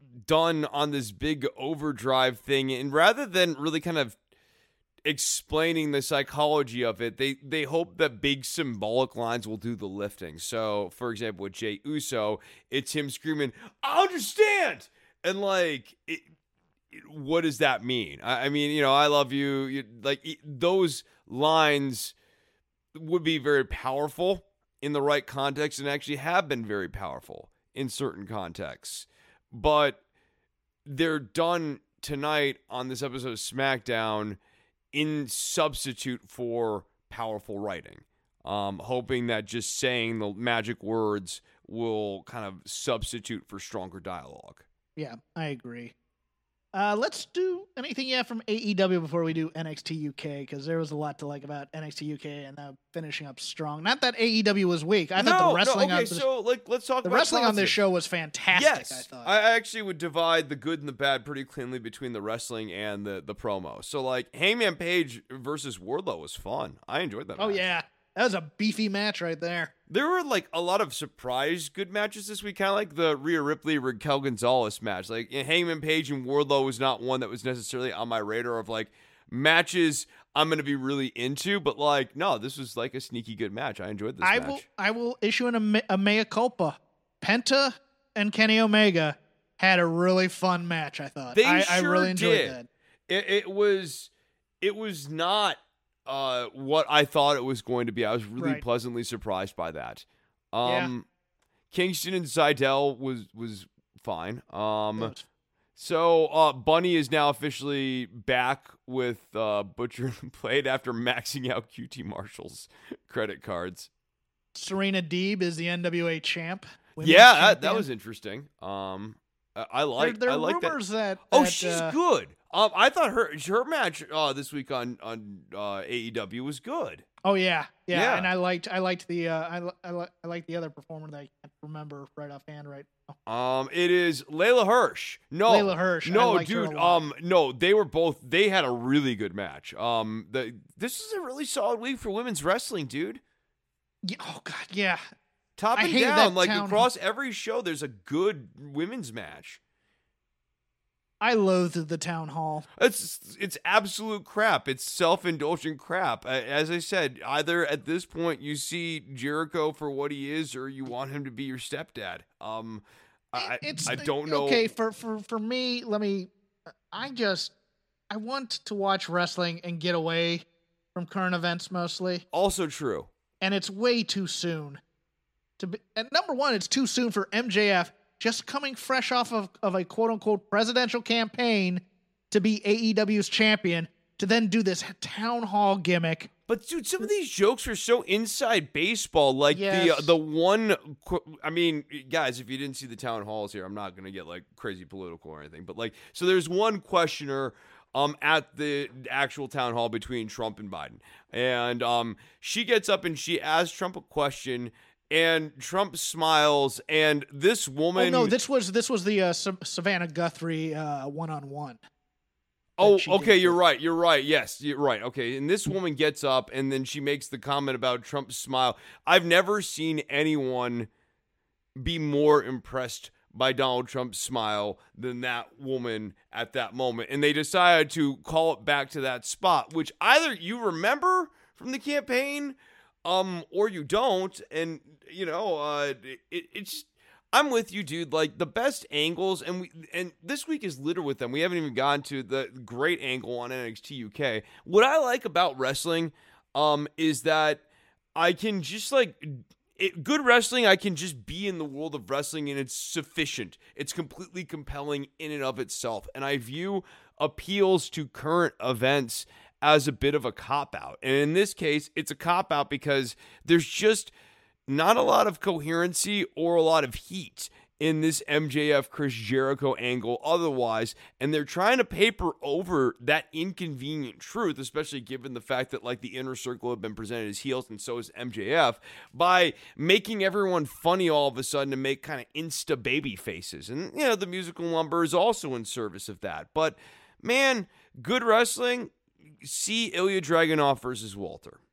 done on this big overdrive thing, and rather than really kind of explaining the psychology of it, they hope that big symbolic lines will do the lifting. So, for example, with Jey Uso, it's him screaming, "I understand!" And like, what does that mean? I mean, you know, I love you. Those lines would be very powerful in the right context, and actually have been very powerful in certain contexts. But they're done tonight on this episode of SmackDown in substitute for powerful writing. Hoping that just saying the magic words will kind of substitute for stronger dialogue. Yeah, I agree. Let's do anything you have from AEW before we do NXT UK, because there was a lot to like about NXT UK and finishing up strong. Not that AEW was weak. I thought the wrestling let's talk the about wrestling on this positives. show was fantastic. Yes, I thought. I actually would divide the good and the bad pretty cleanly between the wrestling and the promo. So like Hangman Page versus Wardlow was fun. I enjoyed that. Oh match. yeah, that was a beefy match right there. There were like a lot of surprise good matches this week, kind of like the Rhea Ripley Raquel Gonzalez match. Like Hangman Page and Wardlow was not one that was necessarily on my radar of like matches I'm going to be really into, but like no, this was like a sneaky good match. I enjoyed this match. I will issue a mea culpa. Penta and Kenny Omega had a really fun match. I thought I really enjoyed that. It was not what I thought it was going to be. I was really pleasantly surprised by that. Kingston and Seidel was fine. So Bunny is now officially back with Butcher and Blade after maxing out QT Marshall's credit cards. Serena Deeb is the NWA champ. That was interesting. I like. There are I like rumors that. Oh, she's good. I thought her match this week on AEW was good. Oh yeah, and I liked the I like the other performer that I can't remember right offhand right now. It is Layla Hirsch. No, Layla Hirsch. No, dude. No, they had a really good match. This is a really solid week for women's wrestling, dude. Yeah, oh god, yeah. Top and down, like across every show, there's a good women's match. I loathed the town hall. It's absolute crap. It's self-indulgent crap. As I said, either at this point you see Jericho for what he is, or you want him to be your stepdad. I don't know. Okay, for me, I want to watch wrestling and get away from current events mostly. Also true. And it's way too soon. And number one, it's too soon for MJF, just coming fresh off of a quote-unquote presidential campaign to be AEW's champion, to then do this town hall gimmick. But dude, some of these jokes are so inside baseball. Like the one, I mean, guys, if you didn't see the town halls here, I'm not going to get like crazy political or anything. But like, so there's one questioner at the actual town hall between Trump and Biden. And she gets up and she asks Trump a question, and Trump smiles, and this woman... Oh, no, this was the Savannah Guthrie one-on-one. Oh, okay, you're right. Yes, you're right. Okay, and this woman gets up, and then she makes the comment about Trump's smile. I've never seen anyone be more impressed by Donald Trump's smile than that woman at that moment. And they decided to call it back to that spot, which either you remember from the campaign... or you don't, and you know, it's. I'm with you, dude. Like the best angles, and this week is littered with them. We haven't even gotten to the great angle on NXT UK. What I like about wrestling, is that I can just good wrestling. I can just be in the world of wrestling, and it's sufficient. It's completely compelling in and of itself, and I view appeals to current events as a bit of a cop-out. And in this case, it's a cop-out because there's just not a lot of coherency or a lot of heat in this MJF Chris Jericho angle otherwise, and they're trying to paper over that inconvenient truth, especially given the fact that like the Inner Circle have been presented as heels and so is MJF, by making everyone funny all of a sudden to make kind of insta baby faces. And you know, the musical number is also in service of that. But man, good wrestling. See Ilya Dragunov versus Walter.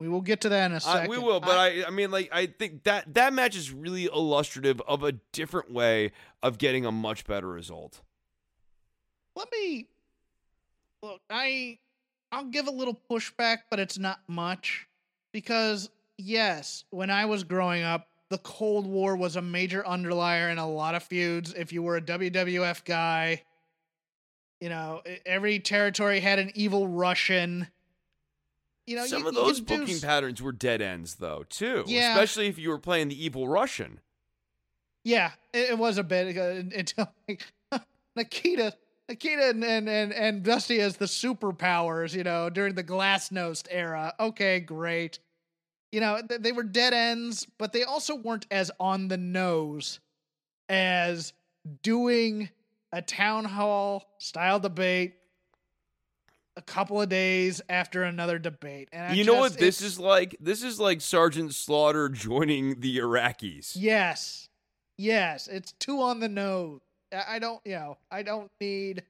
We will get to that in a second. We will, but I mean, like, I think that match is really illustrative of a different way of getting a much better result. Let me look. I'll give a little pushback, but it's not much, because yes, when I was growing up, the Cold War was a major underlier in a lot of feuds. If you were a WWF guy, you know, every territory had an evil Russian. You know, some of those booking patterns were dead ends, though, too. Yeah. Especially if you were playing the evil Russian. Yeah, it was a bit until Nikita and Dusty as the superpowers, you know, during the Glasnost era. Okay, great. You know, they were dead ends, but they also weren't as on the nose as doing a town hall style debate a couple of days after another debate. And you know what this is like? This is like Sergeant Slaughter joining the Iraqis. Yes, it's too on the nose. I don't need,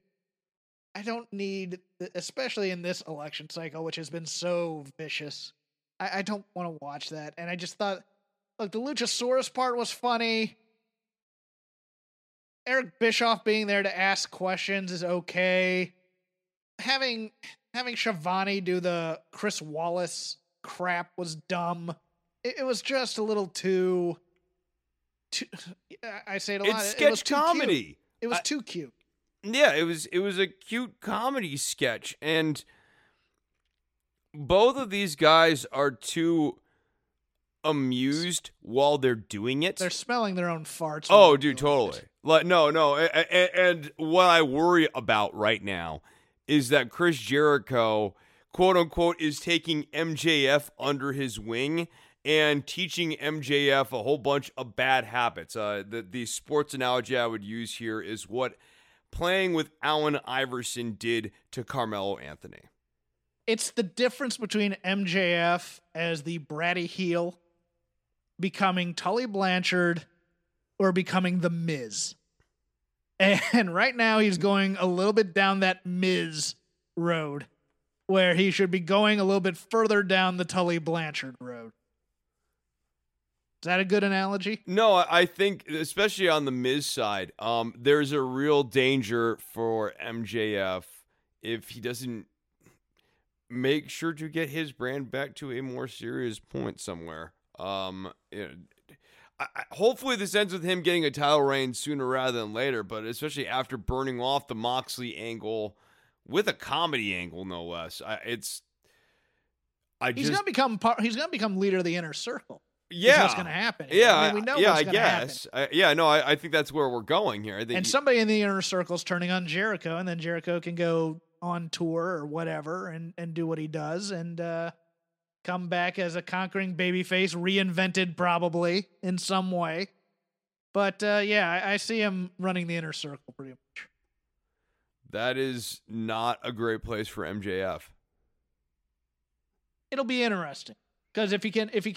especially in this election cycle, which has been so vicious. I don't want to watch that. And I just thought, look, the Luchasaurus part was funny. Eric Bischoff being there to ask questions is okay. Having Shivani do the Chris Wallace crap was dumb. It was just a little too. I say it a lot. It's sketch comedy. Cute. It was too cute. Yeah, it was a cute comedy sketch, and both of these guys are too amused while they're doing it. They're smelling their own farts. Oh, dude, totally. Like, no. And what I worry about right now is that Chris Jericho, quote unquote, is taking MJF under his wing and teaching MJF a whole bunch of bad habits. The sports analogy I would use here is what playing with Allen Iverson did to Carmelo Anthony. It's the difference between MJF as the bratty heel becoming Tully Blanchard or becoming the Miz. And right now he's going a little bit down that Miz road where he should be going a little bit further down the Tully Blanchard road. Is that a good analogy? No, I think, especially on the Miz side, there's a real danger for MJF if he doesn't make sure to get his brand back to a more serious point somewhere. Hopefully this ends with him getting a title reign sooner rather than later, but especially after burning off the Moxley angle with a comedy angle, no less. He's gonna become leader of the Inner Circle. Yeah, what's going to happen. Yeah, I mean, we know what's going to happen. I think that's where we're going here. And somebody in the Inner Circle's turning on Jericho, and then Jericho can go on tour or whatever and do what he does and come back as a conquering babyface, reinvented probably in some way. But I see him running the Inner Circle pretty much. That is not a great place for MJF. It'll be interesting because if he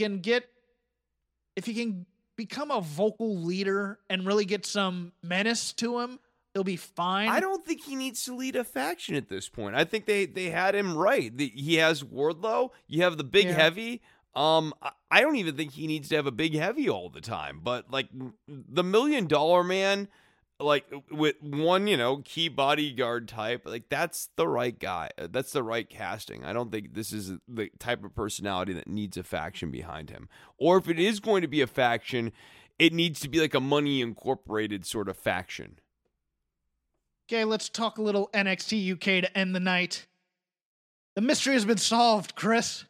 can become a vocal leader and really get some menace to him, he'll be fine. I don't think he needs to lead a faction at this point. I think they had him right. He has Wardlow. You have the big heavy. I don't even think he needs to have a big heavy all the time. But like the $1 Million Man, like with one, key bodyguard type, like that's the right guy. That's the right casting. I don't think this is the type of personality that needs a faction behind him. Or if it is going to be a faction, it needs to be like a Money Incorporated sort of faction. Okay, let's talk a little NXT UK to end the night. The mystery has been solved, Chris.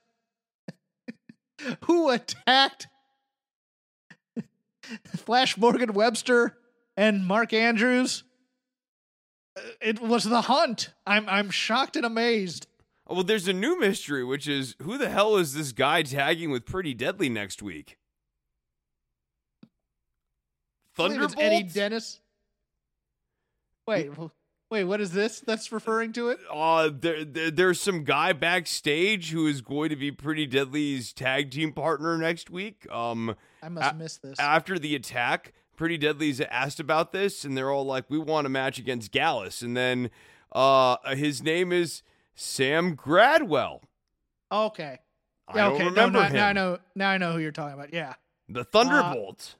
Who attacked Flash Morgan Webster and Mark Andrews? It was the Hunt. I'm shocked and amazed. Well, there's a new mystery, which is who the hell is this guy tagging with Pretty Deadly next week? Thunderbolt? Eddie Dennis. Wait, what is this that's referring to it? There's some guy backstage who is going to be Pretty Deadly's tag team partner next week. I must have missed this. After the attack, Pretty Deadly's asked about this, and they're all like, we want a match against Gallus. And then his name is Sam Gradwell. Okay. I don't remember him. Now I know who you're talking about. Yeah. The Thunderbolt.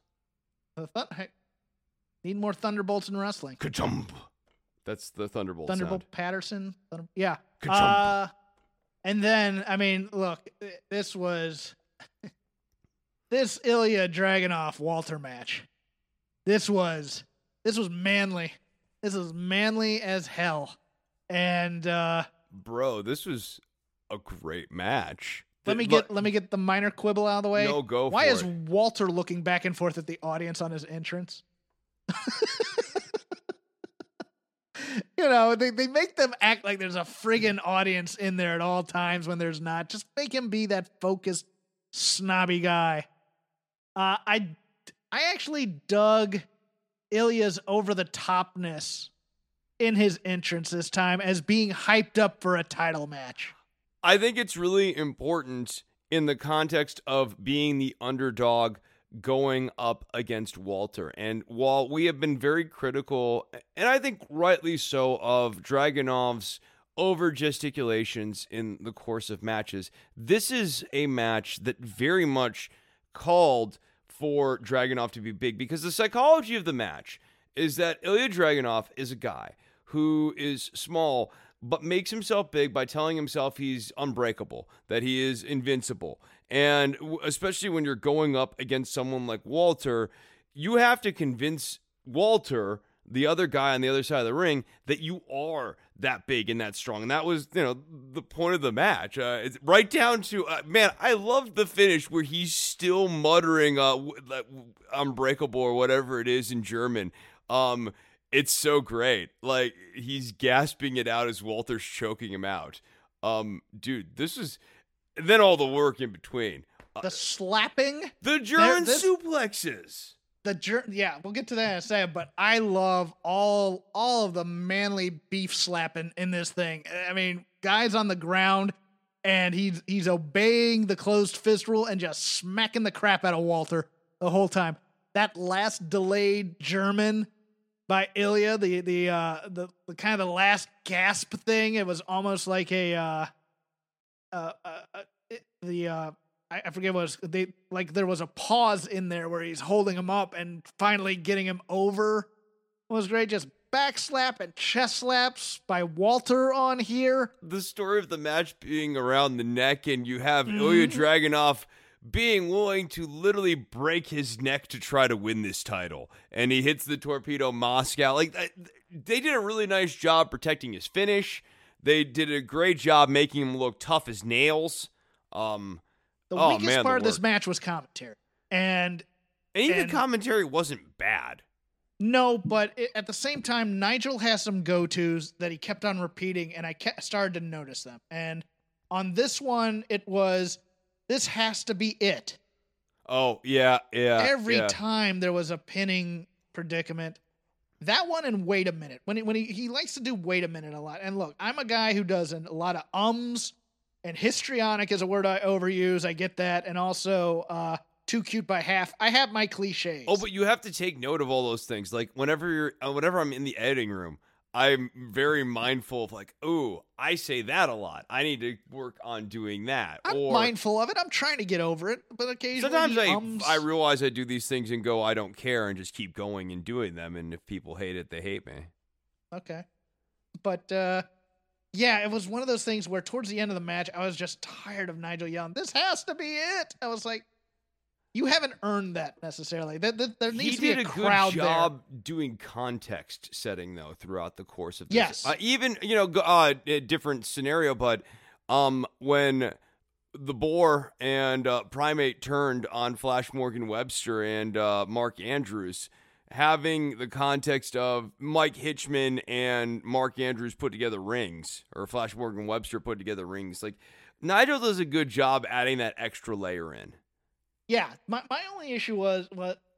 Need more Thunderbolts in wrestling. Ka-jump. That's the Thunderbolt Thunderbolt sound. Patterson. Yeah. Ka-jump. And then, I mean, look, this was this Ilya Dragunov Walter match. This was manly. This was manly as hell. And bro, this was a great match. Let me get the minor quibble out of the way. No, go for it. Why is Walter looking back and forth at the audience on his entrance? You know, they make them act like there's a friggin' audience in there at all times when there's not. Just make him be that focused, snobby guy. I actually dug Ilya's over-the-topness in his entrance this time as being hyped up for a title match. I think it's really important in the context of being the underdog going up against Walter. And while we have been very critical, and I think rightly so, of Dragunov's over gesticulations in the course of matches, this is a match that very much called for Dragunov to be big, because the psychology of the match is that Ilya Dragunov is a guy who is small but makes himself big by telling himself he's unbreakable, that he is invincible. And especially when you're going up against someone like Walter, you have to convince Walter, the other guy on the other side of the ring, that you are that big and that strong. And that was, the point of the match. It's right down to, man, I loved the finish where he's still muttering unbreakable or whatever it is in German. It's so great. Like, he's gasping it out as Walter's choking him out. Dude, this is... And then all the work in between. The slapping. The German suplexes. Yeah, we'll get to that in a second, but I love all of the manly beef slapping in this thing. I mean, guys on the ground, and he's obeying the closed fist rule and just smacking the crap out of Walter the whole time. That last delayed German by Ilya, the kind of the last gasp thing, it was almost like I forget what it was. There was a pause in there where he's holding him up and finally getting him over. It was great. Just back slap and chest slaps by Walter on here. The story of the match being around the neck, and you have Ilya Dragunov being willing to literally break his neck to try to win this title. And he hits the Torpedo Moscow. They did a really nice job protecting his finish. They did a great job making him look tough as nails. The weakest part of this match was commentary. And even commentary wasn't bad. No, but at the same time, Nigel has some go-tos that he kept on repeating, and I started to notice them. And on this one, it was, this has to be it. Oh, yeah. Every time there was a pinning predicament. That one and wait a minute. When he likes to do wait a minute a lot. And look, I'm a guy who does a lot of ums, and histrionic is a word I overuse. I get that. And also too cute by half. I have my cliches. Oh, but you have to take note of all those things. Like whenever I'm in the editing room, I'm very mindful of I say that a lot. I need to work on doing that. I'm mindful of it. I'm trying to get over it, but occasionally sometimes I realize I do these things and go, I don't care, and just keep going and doing them. And if people hate it, they hate me. Okay. But, yeah, it was one of those things where towards the end of the match, I was just tired of Nigel yelling, "This has to be it." I was like, you haven't earned that necessarily. There needs to be a crowd there. He did a good job doing context setting, though, throughout the course of this. Yes. Even, a different scenario, but when the Boar and Primate turned on Flash Morgan Webster and Mark Andrews, having the context of Mike Hitchman and Mark Andrews put together rings, or Flash Morgan Webster put together rings, Nigel does a good job adding that extra layer in. Yeah, my only issue was,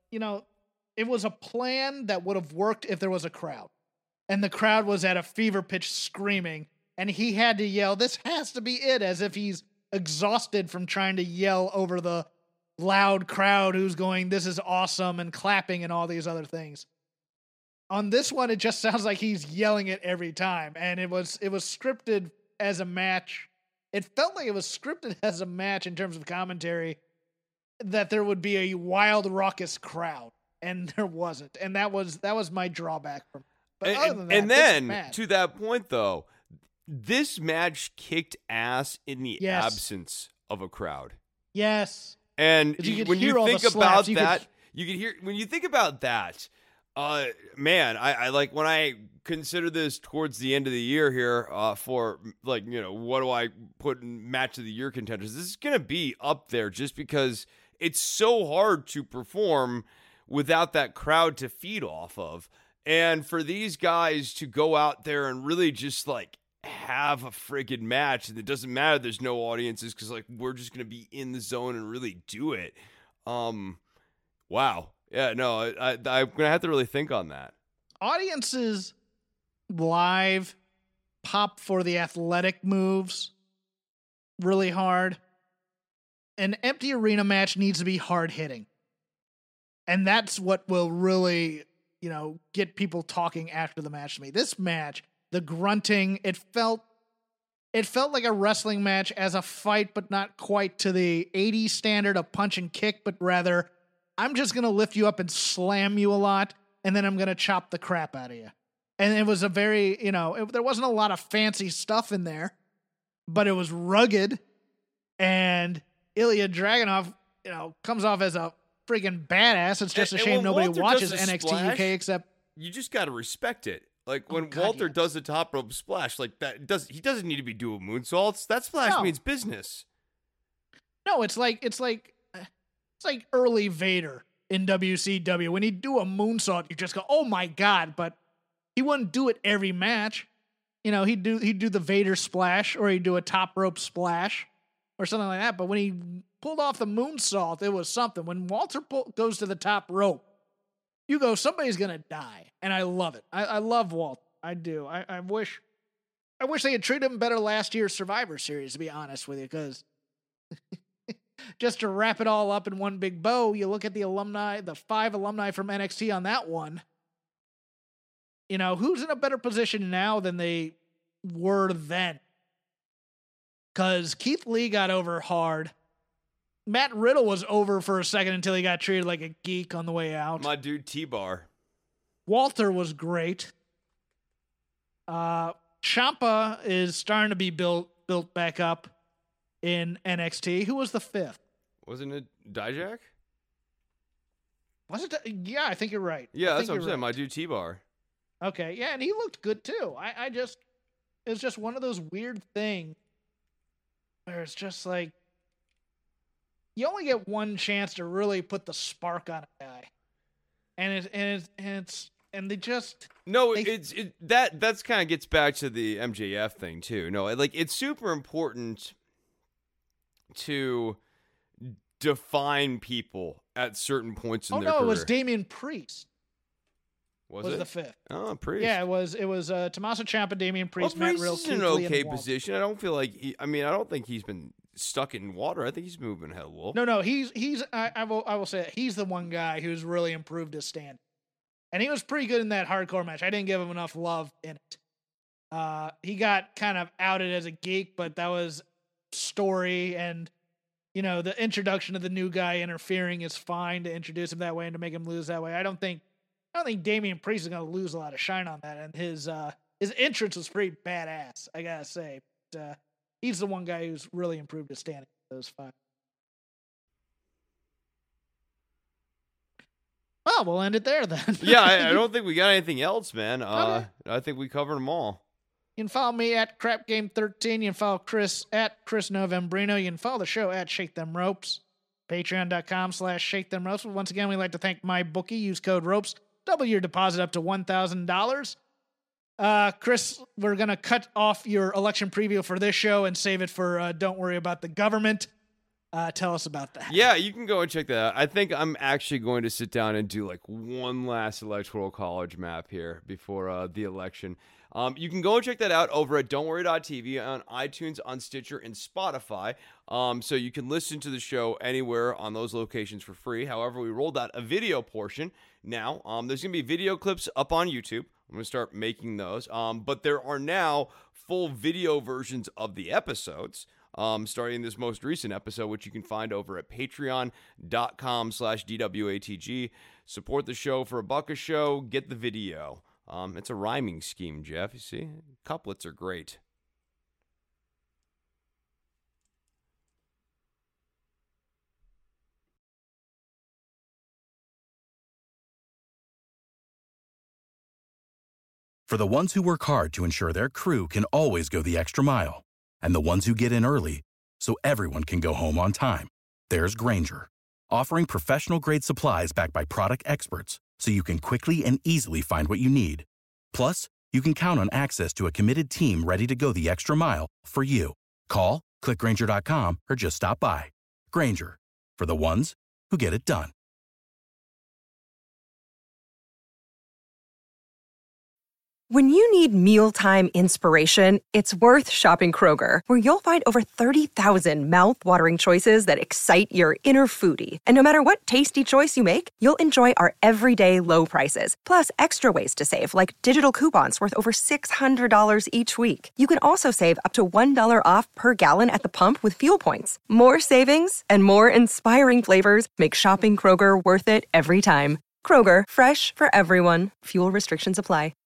it was a plan that would have worked if there was a crowd. And the crowd was at a fever pitch screaming, and he had to yell, "This has to be it," as if he's exhausted from trying to yell over the loud crowd who's going, "This is awesome," and clapping and all these other things. On this one, it just sounds like he's yelling it every time. And it was scripted as a match it felt like it was scripted as a match in terms of commentary, that there would be a wild, raucous crowd, and there wasn't, and that was my drawback from. But other than that, and then to that point, though, this match kicked ass in the absence of a crowd. Yes, and when you think about that, you can hear when you think about that. Man, I like when I consider this towards the end of the year here, for like, what do I put in match of the year contenders? This is going to be up there just because it's so hard to perform without that crowd to feed off of. And for these guys to go out there and really just like have a friggin' match, and it doesn't matter there's no audiences because like we're just going to be in the zone and really do it. Wow. Yeah, no, I'm going to have to really think on that. Audiences live pop for the athletic moves really hard. An empty arena match needs to be hard hitting. And that's what will really, get people talking after the match to me. This match, the grunting, it felt like a wrestling match as a fight, but not quite to the 80s standard of punch and kick, but rather, I'm just going to lift you up and slam you a lot, and then I'm going to chop the crap out of you. And it was a very, there wasn't a lot of fancy stuff in there, but it was rugged. And Ilya Dragunov, comes off as a freaking badass. It's just a shame nobody watches NXT UK except... You just got to respect it. Like when Walter does the top rope splash, like that, he doesn't need to be doing moonsaults. That splash means business. No, it's like early Vader in WCW. When he'd do a moonsault, you just go, oh my God, but he wouldn't do it every match. He'd do the Vader splash, or he'd do a top rope splash or something like that. But when he pulled off the moonsault, it was something. When Walter goes to the top rope, you go, somebody's going to die. And I love it. I love Walter. I do. I wish they had treated him better last year's Survivor Series, to be honest with you, because just to wrap it all up in one big bow, you look at the 5 alumni from NXT on that one. Who's in a better position now than they were then? Because Keith Lee got over hard. Matt Riddle was over for a second until he got treated like a geek on the way out. My dude T-Bar. Walter was great. Ciampa is starting to be built back up in NXT. Who was the 5th? Wasn't it Dijak? Was it? Yeah, I think you're right. Yeah, that's what I'm saying. Right. My dude T-Bar. Okay, yeah, and he looked good too. It's just one of those weird things where it's just like, you only get one chance to really put the spark on a guy, and they just that's kind of gets back to the MJF thing too. No, like it's super important to define people at certain points in their career. It was Damian Priest. Was it the 5th? Oh, Priest. Yeah, it was Tommaso Ciampa, Damian Priest, Matt Riddle, Priest is in an okay position. I don't feel like I don't think he's been stuck in water. I think he's moving ahead a little. No, he's I will say it. He's the one guy who's really improved his stand. And he was pretty good in that hardcore match. I didn't give him enough love in it. He got kind of outed as a geek, but that was story, and the introduction of the new guy interfering is fine to introduce him that way and to make him lose that way. I don't think Damian Priest is going to lose a lot of shine on that, and his entrance was pretty badass, I gotta say. But, he's the one guy who's really improved his standing in those 5. Oh, we'll end it there then. Yeah, I don't think we got anything else, man. Okay. I think we covered them all. You can follow me at CrapGame13. You can follow Chris at Chris Novembrino. You can follow the show at Shake Them Ropes. Patreon.com/Shake Them Ropes. Once again, we'd like to thank MyBookie. Use code ROPES. Double your deposit up to $1,000. Chris, we're going to cut off your election preview for this show and save it for Don't Worry About the Government. Tell us about that. Yeah, you can go and check that out. I think I'm actually going to sit down and do like one last electoral college map here before the election. You can go and check that out over at don'tworry.tv on iTunes, on Stitcher, and Spotify. So you can listen to the show anywhere on those locations for free. However, we rolled out a video portion now. There's going to be video clips up on YouTube. I'm going to start making those. But there are now full video versions of the episodes. starting this most recent episode, which you can find over at patreon.com/DWATG. Support the show for $1 a show. Get the video. It's a rhyming scheme, Jeff. You see? Couplets are great. For the ones who work hard to ensure their crew can always go the extra mile, and the ones who get in early so everyone can go home on time, there's Grainger, offering professional-grade supplies backed by product experts so you can quickly and easily find what you need. Plus, you can count on access to a committed team ready to go the extra mile for you. Call, click Grainger.com, or just stop by. Grainger, for the ones who get it done. When you need mealtime inspiration, it's worth shopping Kroger, where you'll find over 30,000 mouth-watering choices that excite your inner foodie. And no matter what tasty choice you make, you'll enjoy our everyday low prices, plus extra ways to save, like digital coupons worth over $600 each week. You can also save up to $1 off per gallon at the pump with fuel points. More savings and more inspiring flavors make shopping Kroger worth it every time. Kroger, fresh for everyone. Fuel restrictions apply.